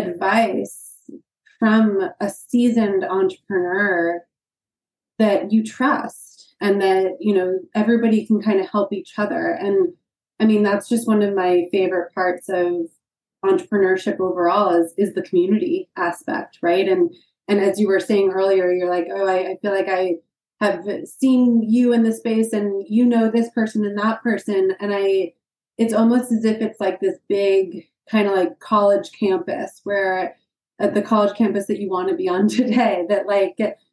advice from a seasoned entrepreneur that you trust and that, you know, everybody can kind of help each other. And I mean, that's just one of my favorite parts of entrepreneurship overall is, is the community aspect, right? And and as you were saying earlier, you're like, oh, I, I feel like I have seen you in this space and you know this person and that person. And I, it's almost as if it's like this big kind of like college campus where at the college campus that you want to be on today, that like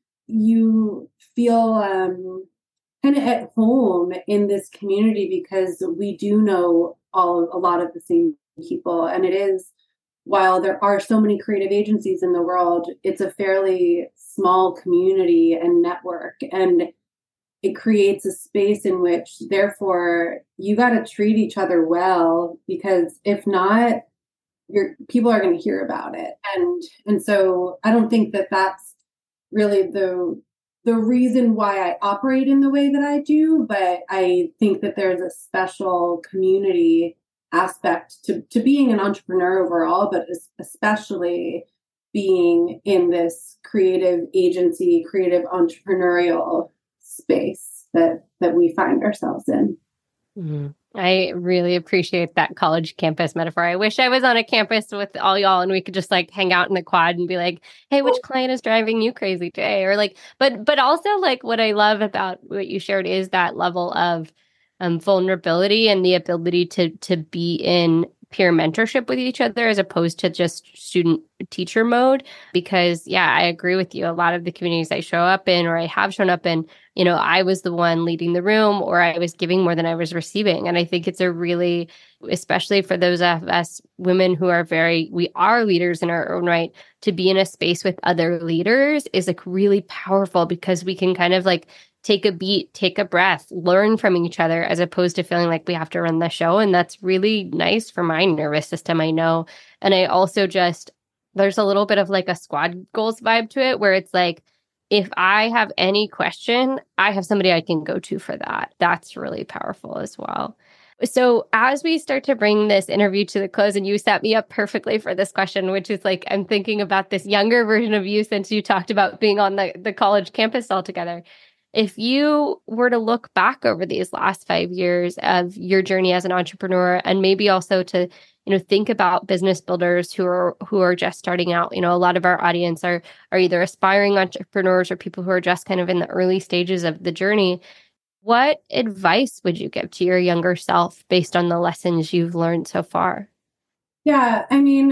you feel um, kind of at home in this community because we do know all a lot of the same people. And it is, while there are so many creative agencies in the world, it's a fairly small community and network. And it creates a space in which, therefore, you got to treat each other well, because if not, your people are going to hear about it. And and so I don't think that that's really the the reason why I operate in the way that I do, but I think that there's a special community aspect to, to being an entrepreneur overall, but especially being in this creative agency, creative entrepreneurial space that, that we find ourselves in. Mm-hmm. I really appreciate that college campus metaphor. I wish I was on a campus with all y'all and we could just like hang out in the quad and be like, hey, which client is driving you crazy today? Or like, but, but also like what I love about what you shared is that level of um, vulnerability and the ability to, to be in peer mentorship with each other as opposed to just student teacher mode. Because yeah, I agree with you. A lot of the communities I show up in, or I have shown up in, you know, I was the one leading the room, or I was giving more than I was receiving. And I think it's a really, especially for those of us women who are very, we are leaders in our own right, to be in a space with other leaders is like really powerful, because we can kind of like take a beat, take a breath, learn from each other, as opposed to feeling like we have to run the show. And that's really nice for my nervous system, I know. And I also just, there's a little bit of like a squad goals vibe to it, where it's like, if I have any question, I have somebody I can go to for that. That's really powerful as well. So as we start to bring this interview to the close, and you set me up perfectly for this question, which is like, I'm thinking about this younger version of you since you talked about being on the, the college campus altogether. If you were to look back over these last five years of your journey as an entrepreneur, and maybe also to, you know, think about business builders who are who are just starting out, you know, a lot of our audience are are either aspiring entrepreneurs or people who are just kind of in the early stages of the journey. What advice would you give to your younger self based on the lessons you've learned so far? Yeah, I mean,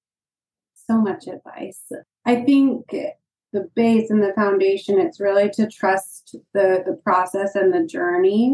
so much advice. I think the base and the foundation, it's really to trust the, the process and the journey.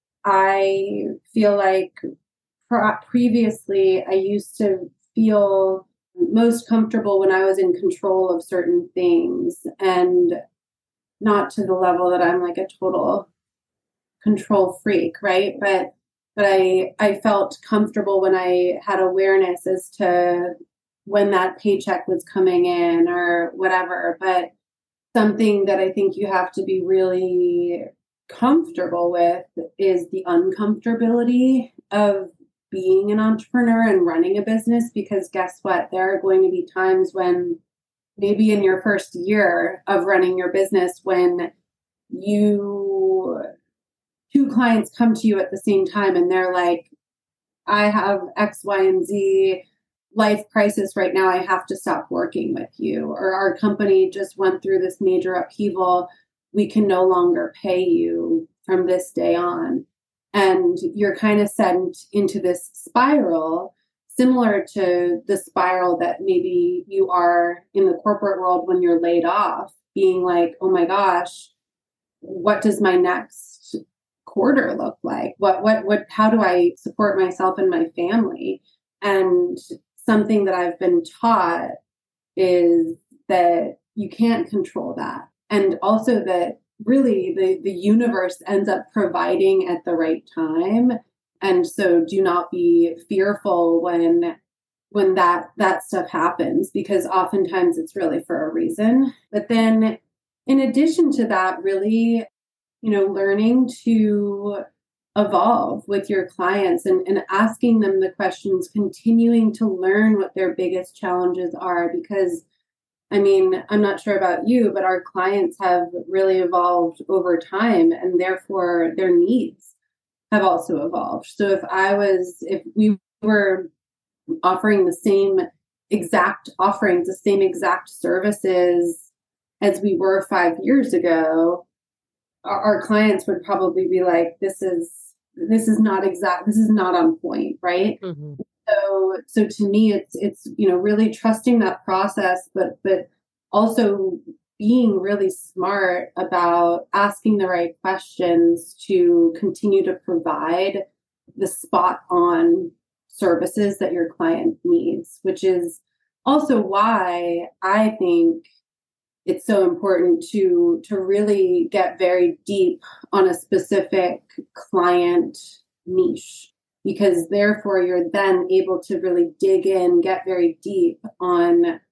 I feel like pre- previously I used to feel most comfortable when I was in control of certain things, and not to the level that I'm like a total control freak, right? But but I I felt comfortable when I had awareness as to when that paycheck was coming in or whatever. But something that I think you have to be really comfortable with is the uncomfortability of being an entrepreneur and running a business, because guess what? There are going to be times when, maybe in your first year of running your business, when you two clients come to you at the same time and they're like, I have X, Y, and Z life crisis right now. I have to stop working with you. Or our company just went through this major upheaval. We can no longer pay you from this day on. And you're kind of sent into this spiral, similar to the spiral that maybe you are in the corporate world when you're laid off. being like, oh my gosh, what does my next quarter look like? What, what, what, how do I support myself and my family? And something that I've been taught is that you can't control that. And also that really the, the universe ends up providing at the right time. And so do not be fearful when when that that stuff happens, because oftentimes it's really for a reason. But then in addition to that, really, you know, learning to evolve with your clients and, and asking them the questions, continuing to learn what their biggest challenges are. Because, I mean, I'm not sure about you, but our clients have really evolved over time, and therefore their needs have also evolved. So if I was, if we were offering the same exact offerings, the same exact services as we were five years ago, our, our clients would probably be like, this is, this is not exact, this is not on point, right? Mm-hmm. So, so to me, it's, it's, you know, really trusting that process, but, but also being really smart about asking the right questions to continue to provide the spot on services that your client needs, which is also why I think it's so important to, to really get very deep on a specific client niche, because therefore you're then able to really dig in, get very deep on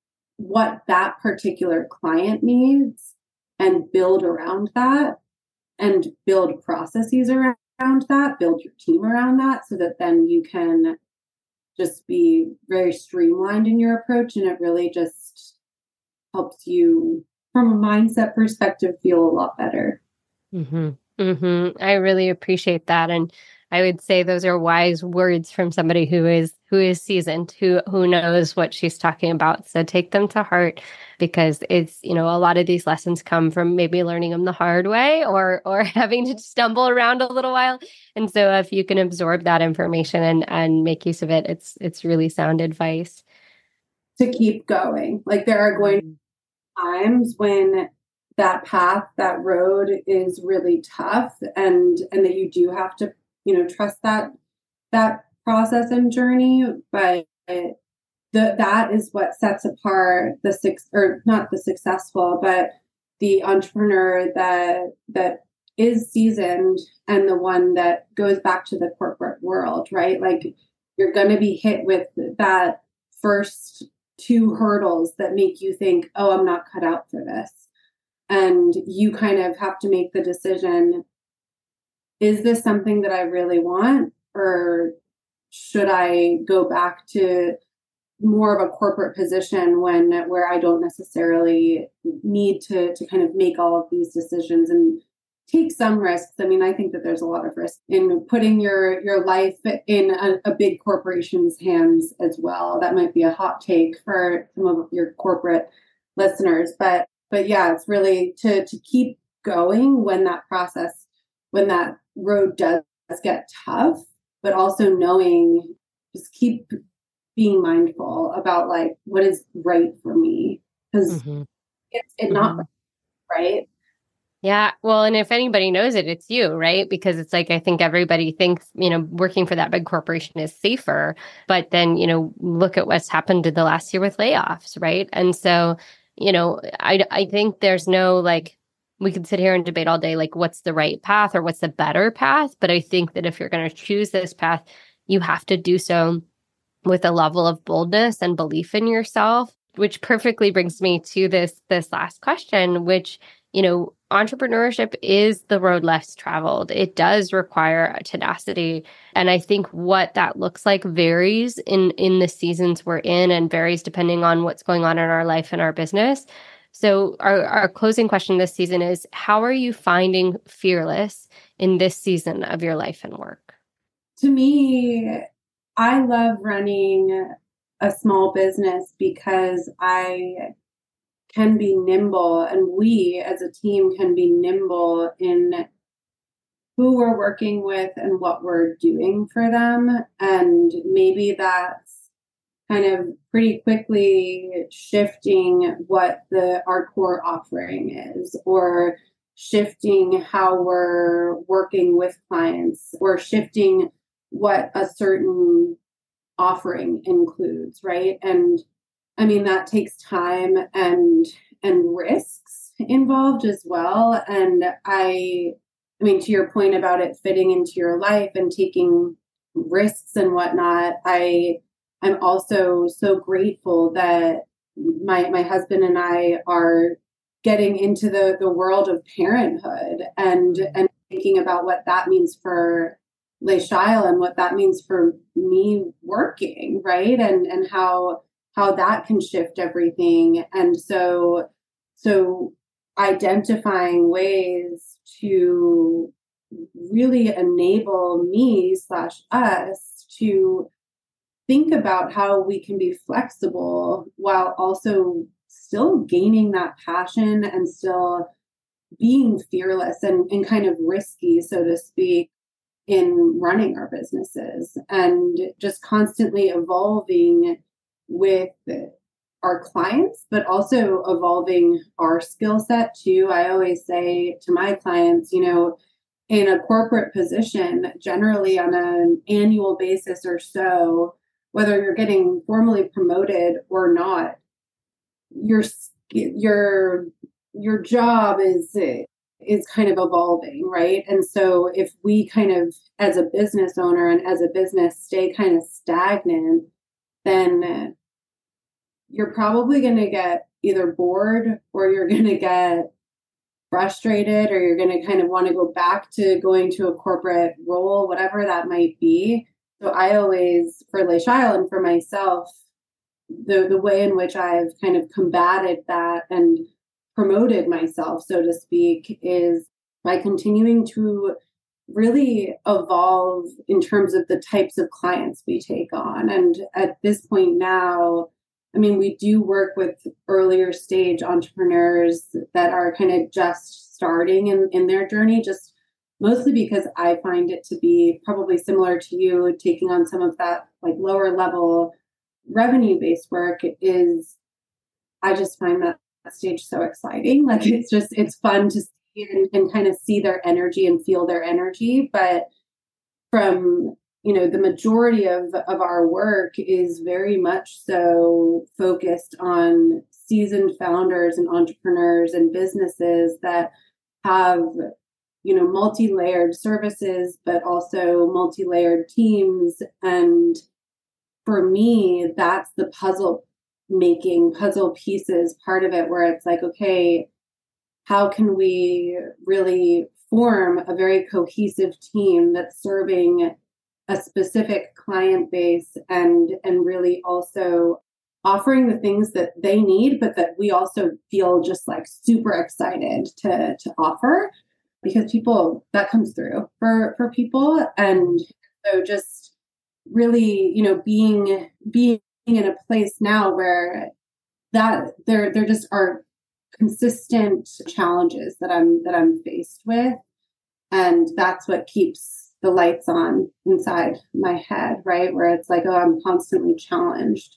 what that particular client needs and build around that and build processes around that, build your team around that, so that then you can just be very streamlined in your approach. And it really just helps you from a mindset perspective feel a lot better. Mm-hmm. Mm-hmm. I really appreciate that. And I would say those are wise words from somebody who is who is seasoned, who who knows what she's talking about. So take them to heart, because it's, you know, a lot of these lessons come from maybe learning them the hard way or or having to stumble around a little while. And so if you can absorb that information and and make use of it, it's it's really sound advice. To keep going. Like there are going to be times when that path, that road is really tough, and and that you do have to, you know, trust that that process and journey. But the that is what sets apart the six or not the successful, but the entrepreneur that that is seasoned and the one that goes back to the corporate world, right? Like you're going to be hit with that first two hurdles that make you think, oh, I'm not cut out for this. And you kind of have to make the decision, is this something that I really want? Or should I go back to more of a corporate position when where I don't necessarily need to, to kind of make all of these decisions and take some risks? I mean, I think that there's a lot of risk in putting your, your life in a, a big corporation's hands as well. That might be a hot take for some of your corporate listeners, but but yeah, it's really to to keep going when that process, when that road does get tough, but also knowing, just keep being mindful about like what is right for me, because mm-hmm. it's it not mm-hmm. right. Yeah. Well, and if anybody knows it, it's you, right? Because it's like, I think everybody thinks, you know, working for that big corporation is safer, but then, you know, look at what's happened in the last year with layoffs, right? And so, you know, I, I think there's no, like, we could sit here and debate all day, like, what's the right path or what's the better path? But I think that if you're going to choose this path, you have to do so with a level of boldness and belief in yourself, which perfectly brings me to this, this last question, which, you know, entrepreneurship is the road less traveled. It does require a tenacity. And I think what that looks like varies in, in the seasons we're in and varies depending on what's going on in our life and our business. So our, our closing question this season is, how are you finding fearless in this season of your life and work? To me, I love running a small business because I can be nimble, and we as a team can be nimble in who we're working with and what we're doing for them. And maybe that's kind of pretty quickly shifting what the our core offering is, or shifting how we're working with clients, or shifting what a certain offering includes, right? And I mean, that takes time and and risks involved as well. And I I mean, to your point about it fitting into your life and taking risks and whatnot, I I'm also so grateful that my my husband and I are getting into the the world of parenthood and and thinking about what that means for Les Shile and what that means for me working, right? And and how how that can shift everything. And so so identifying ways to really enable me slash us to think about how we can be flexible while also still gaining that passion and still being fearless and, and kind of risky, so to speak, in running our businesses, and just constantly evolving with our clients, but also evolving our skill set too. I always say to my clients, you know, in a corporate position, generally on an annual basis or so, whether you're getting formally promoted or not, your your your job is is kind of evolving, right? And so if we kind of, as a business owner and as a business, stay kind of stagnant, then you're probably going to get either bored, or you're going to get frustrated, or you're going to kind of want to go back to going to a corporate role, whatever that might be. So I always, for Les Shile and for myself, the the way in which I've kind of combated that and promoted myself, so to speak, is by continuing to really evolve in terms of the types of clients we take on. And at this point now, I mean, we do work with earlier stage entrepreneurs that are kind of just starting in, in their journey, just mostly because I find it to be probably similar to you, taking on some of that like lower level revenue-based work is, I just find that stage so exciting. Like it's just, it's fun to see and, and kind of see their energy and feel their energy. But from, you know, the majority of, of our work is very much so focused on seasoned founders and entrepreneurs and businesses that have, you know, multi-layered services, but also multi-layered teams. And for me, that's the puzzle making puzzle pieces part of it, where it's like, okay, how can we really form a very cohesive team that's serving a specific client base and and really also offering the things that they need, but that we also feel just like super excited to to offer, because people, that comes through for for people. And so just really, you know, being being in a place now where that there there just are consistent challenges that I'm that I'm faced with, and that's what keeps the lights on inside my head, right? Where it's like, oh, I'm constantly challenged.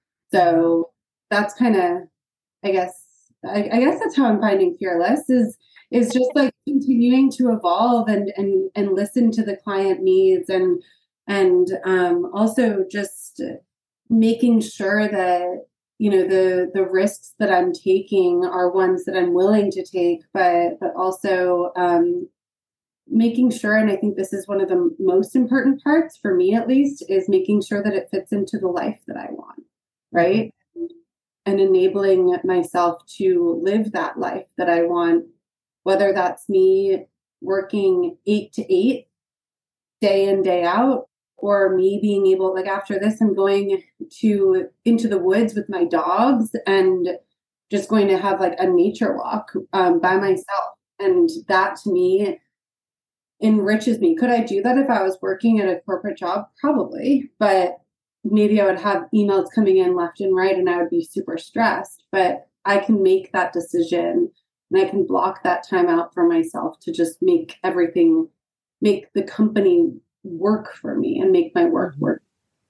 So that's kind of, I guess, I, I guess that's how I'm finding fearless is is just like continuing to evolve and and and listen to the client needs, and and um, also just making sure that, you know, the the risks that I'm taking are ones that I'm willing to take, but but also um, making sure, and I think this is one of the most important parts for me, at least, is making sure that it fits into the life that I want, right? And enabling myself to live that life that I want, whether that's me working eight to eight, day in, day out, or me being able, like after this, I'm going to into the woods with my dogs and just going to have like a nature walk um, by myself. And that to me enriches me. Could I do that if I was working at a corporate job? Probably, but maybe I would have emails coming in left and right and I would be super stressed. But I can make that decision and I can block that time out for myself to just make everything, make the company work for me and make my work work.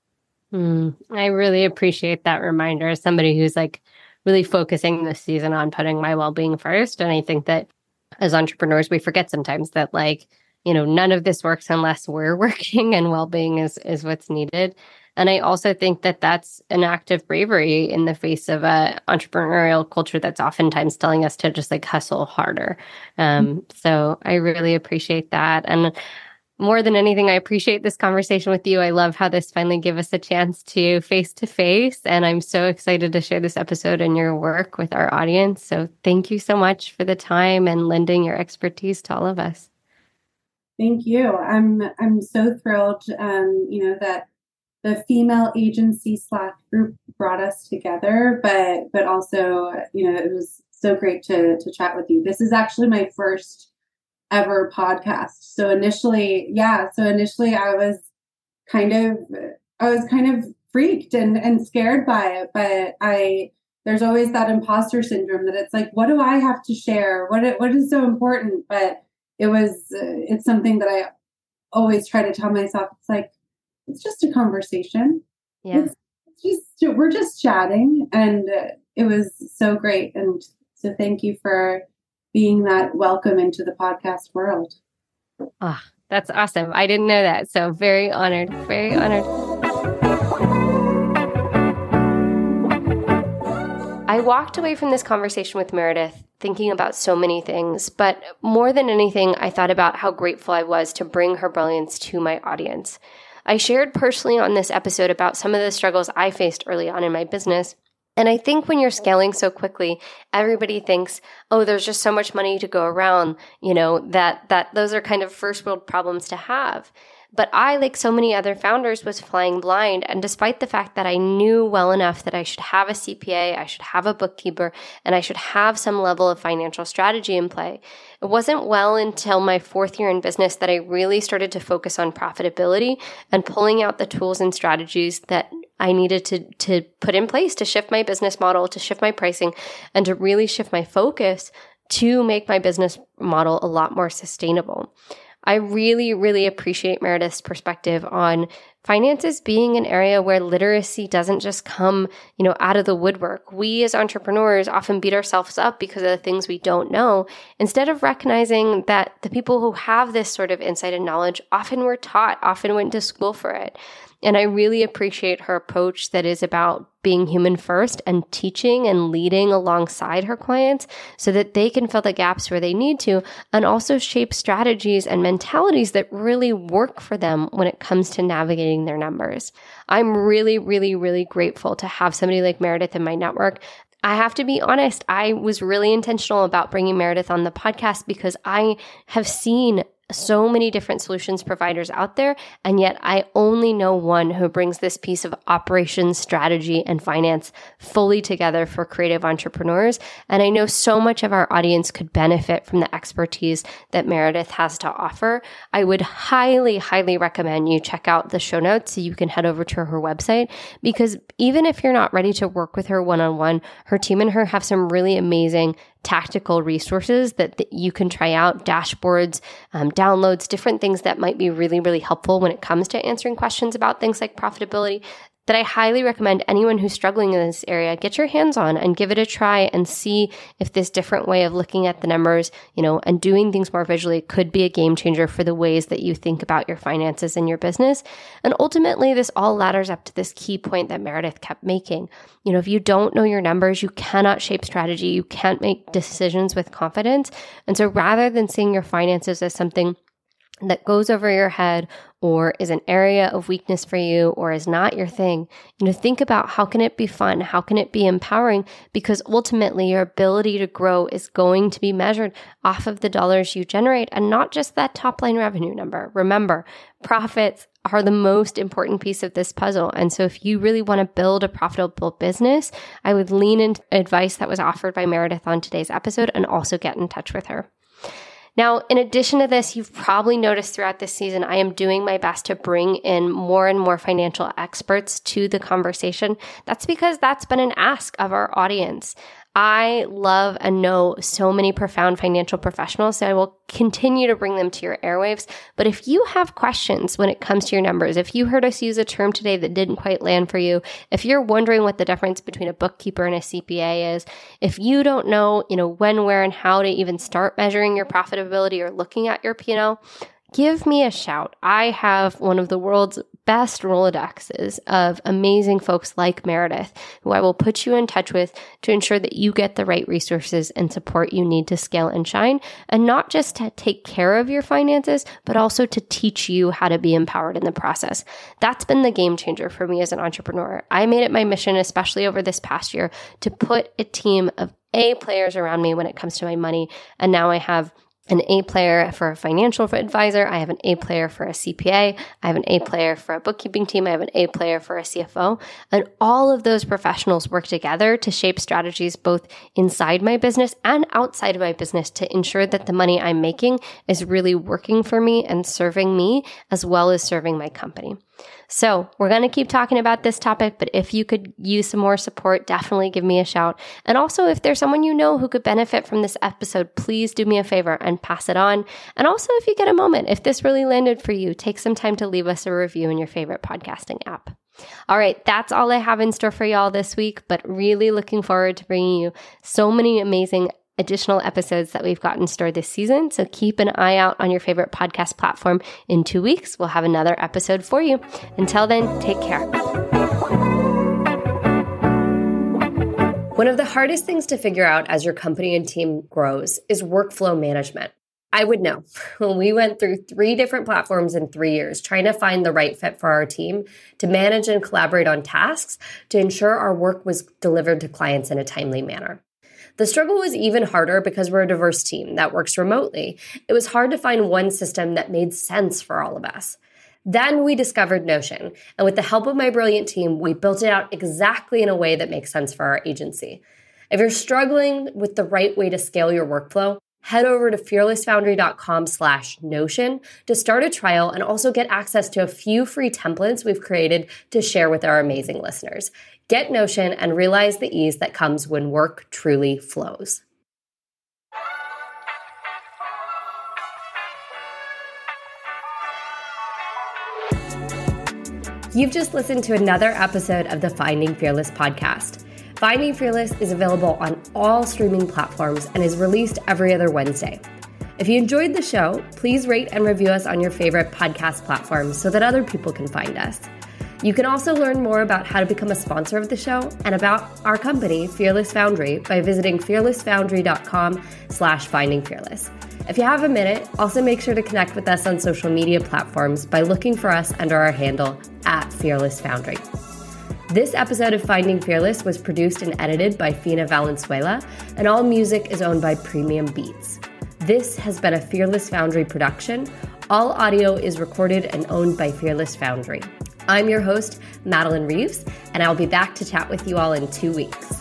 Mm, I really appreciate that reminder as somebody who's like really focusing this season on putting my well-being first. And I think that as entrepreneurs, we forget sometimes that like, you know, none of this works unless we're working, and well-being is is what's needed. And I also think that that's an act of bravery in the face of a entrepreneurial culture that's oftentimes telling us to just like hustle harder. Um, so I really appreciate that. And more than anything, I appreciate this conversation with you. I love how this finally gave us a chance to face to face. And I'm so excited to share this episode and your work with our audience. So thank you so much for the time and lending your expertise to all of us. Thank you. I'm I'm so thrilled, um, you know, that the female agency Slack group brought us together, but but also, you know, it was so great to to chat with you. This is actually my first ever podcast. So initially, yeah, so initially I was kind of, I was kind of freaked and, and scared by it, but I, there's always that imposter syndrome that it's like, what do I have to share? What, what is so important? But it was, uh, it's something that I always try to tell myself. It's like, it's just a conversation. Yeah. It's, it's just, we're just chatting. And uh, it was so great. And so thank you for being that welcome into the podcast world. Oh, that's awesome. I didn't know that. So very honored, very honored. I walked away from this conversation with Meredith thinking about so many things, but more than anything, I thought about how grateful I was to bring her brilliance to my audience. I shared personally on this episode about some of the struggles I faced early on in my business. And I think when you're scaling so quickly, everybody thinks, oh, there's just so much money to go around, you know, that that those are kind of first world problems to have. But I, like so many other founders, was flying blind. And despite the fact that I knew well enough that I should have a C P A, I should have a bookkeeper, and I should have some level of financial strategy in play, it wasn't well until my fourth year in business that I really started to focus on profitability and pulling out the tools and strategies that I needed to, to put in place to shift my business model, to shift my pricing, and to really shift my focus to make my business model a lot more sustainable. I really, really appreciate Meredith's perspective on finances being an area where literacy doesn't just come, you know, out of the woodwork. We as entrepreneurs often beat ourselves up because of the things we don't know, instead of recognizing that the people who have this sort of insight and knowledge often were taught, often went to school for it. And I really appreciate her approach that is about being human first and teaching and leading alongside her clients so that they can fill the gaps where they need to, and also shape strategies and mentalities that really work for them when it comes to navigating their numbers. I'm really, really, really grateful to have somebody like Meredith in my network. I have to be honest, I was really intentional about bringing Meredith on the podcast because I have seen so many different solutions providers out there, and yet I only know one who brings this piece of operations, strategy, and finance fully together for creative entrepreneurs. And I know so much of our audience could benefit from the expertise that Meredith has to offer. I would highly, highly recommend you check out the show notes so you can head over to her website, because even if you're not ready to work with her one-on-one, her team and her have some really amazing tactical resources that, that you can try out, dashboards, um, downloads, different things that might be really, really helpful when it comes to answering questions about things like profitability, that I highly recommend anyone who's struggling in this area get your hands on and give it a try and see if this different way of looking at the numbers, you know, and doing things more visually could be a game changer for the ways that you think about your finances and your business. And ultimately, this all ladders up to this key point that Meredith kept making. You know, if you don't know your numbers, you cannot shape strategy. You can't make decisions with confidence. And so rather than seeing your finances as something that goes over your head or is an area of weakness for you or is not your thing, you know, think about how can it be fun? How can it be empowering? Because ultimately your ability to grow is going to be measured off of the dollars you generate and not just that top line revenue number. Remember, profits are the most important piece of this puzzle. And so if you really want to build a profitable business, I would lean into advice that was offered by Meredith on today's episode and also get in touch with her. Now, in addition to this, you've probably noticed throughout this season, I am doing my best to bring in more and more financial experts to the conversation. That's because that's been an ask of our audience. I love and know so many profound financial professionals, so I will continue to bring them to your airwaves. But if you have questions when it comes to your numbers, if you heard us use a term today that didn't quite land for you, if you're wondering what the difference between a bookkeeper and a C P A is, if you don't know, you know, when, where, and how to even start measuring your profitability or looking at your P and L, give me a shout. I have one of the world's best Rolodexes of amazing folks like Meredith, who I will put you in touch with to ensure that you get the right resources and support you need to scale and shine, and not just to take care of your finances, but also to teach you how to be empowered in the process. That's been the game changer for me as an entrepreneur. I made it my mission, especially over this past year, to put a team of A players around me when it comes to my money. And now I have an A player for a financial advisor. I have an A player for a C P A. I have an A player for a bookkeeping team. I have an A player for a C F O. And all of those professionals work together to shape strategies both inside my business and outside of my business to ensure that the money I'm making is really working for me and serving me as well as serving my company. So we're going to keep talking about this topic, but if you could use some more support, definitely give me a shout. And also, if there's someone you know who could benefit from this episode, please do me a favor and pass it on. And also, if you get a moment, if this really landed for you, take some time to leave us a review in your favorite podcasting app. All right, that's all I have in store for y'all this week, but really looking forward to bringing you so many amazing additional episodes that we've got in store this season. So keep an eye out on your favorite podcast platform. In two weeks, we'll have another episode for you. Until then, take care. One of the hardest things to figure out as your company and team grows is workflow management. I would know. We went through three different platforms in three years, trying to find the right fit for our team to manage and collaborate on tasks to ensure our work was delivered to clients in a timely manner. The struggle was even harder because we're a diverse team that works remotely. It was hard to find one system that made sense for all of us. Then we discovered Notion, and with the help of my brilliant team, we built it out exactly in a way that makes sense for our agency. If you're struggling with the right way to scale your workflow, head over to fearlessfoundry.com slash Notion to start a trial and also get access to a few free templates we've created to share with our amazing listeners. Get Notion and realize the ease that comes when work truly flows. You've just listened to another episode of the Finding Fearless podcast. Finding Fearless is available on all streaming platforms and is released every other Wednesday. If you enjoyed the show, please rate and review us on your favorite podcast platforms so that other people can find us. You can also learn more about how to become a sponsor of the show and about our company, Fearless Foundry, by visiting fearlessfoundry.com slash finding fearless. If you have a minute, also make sure to connect with us on social media platforms by looking for us under our handle at Fearless Foundry. This episode of Finding Fearless was produced and edited by Fina Valenzuela, and all music is owned by Premium Beats. This has been a Fearless Foundry production. All audio is recorded and owned by Fearless Foundry. I'm your host, Madeline Reeves, and I'll be back to chat with you all in two weeks.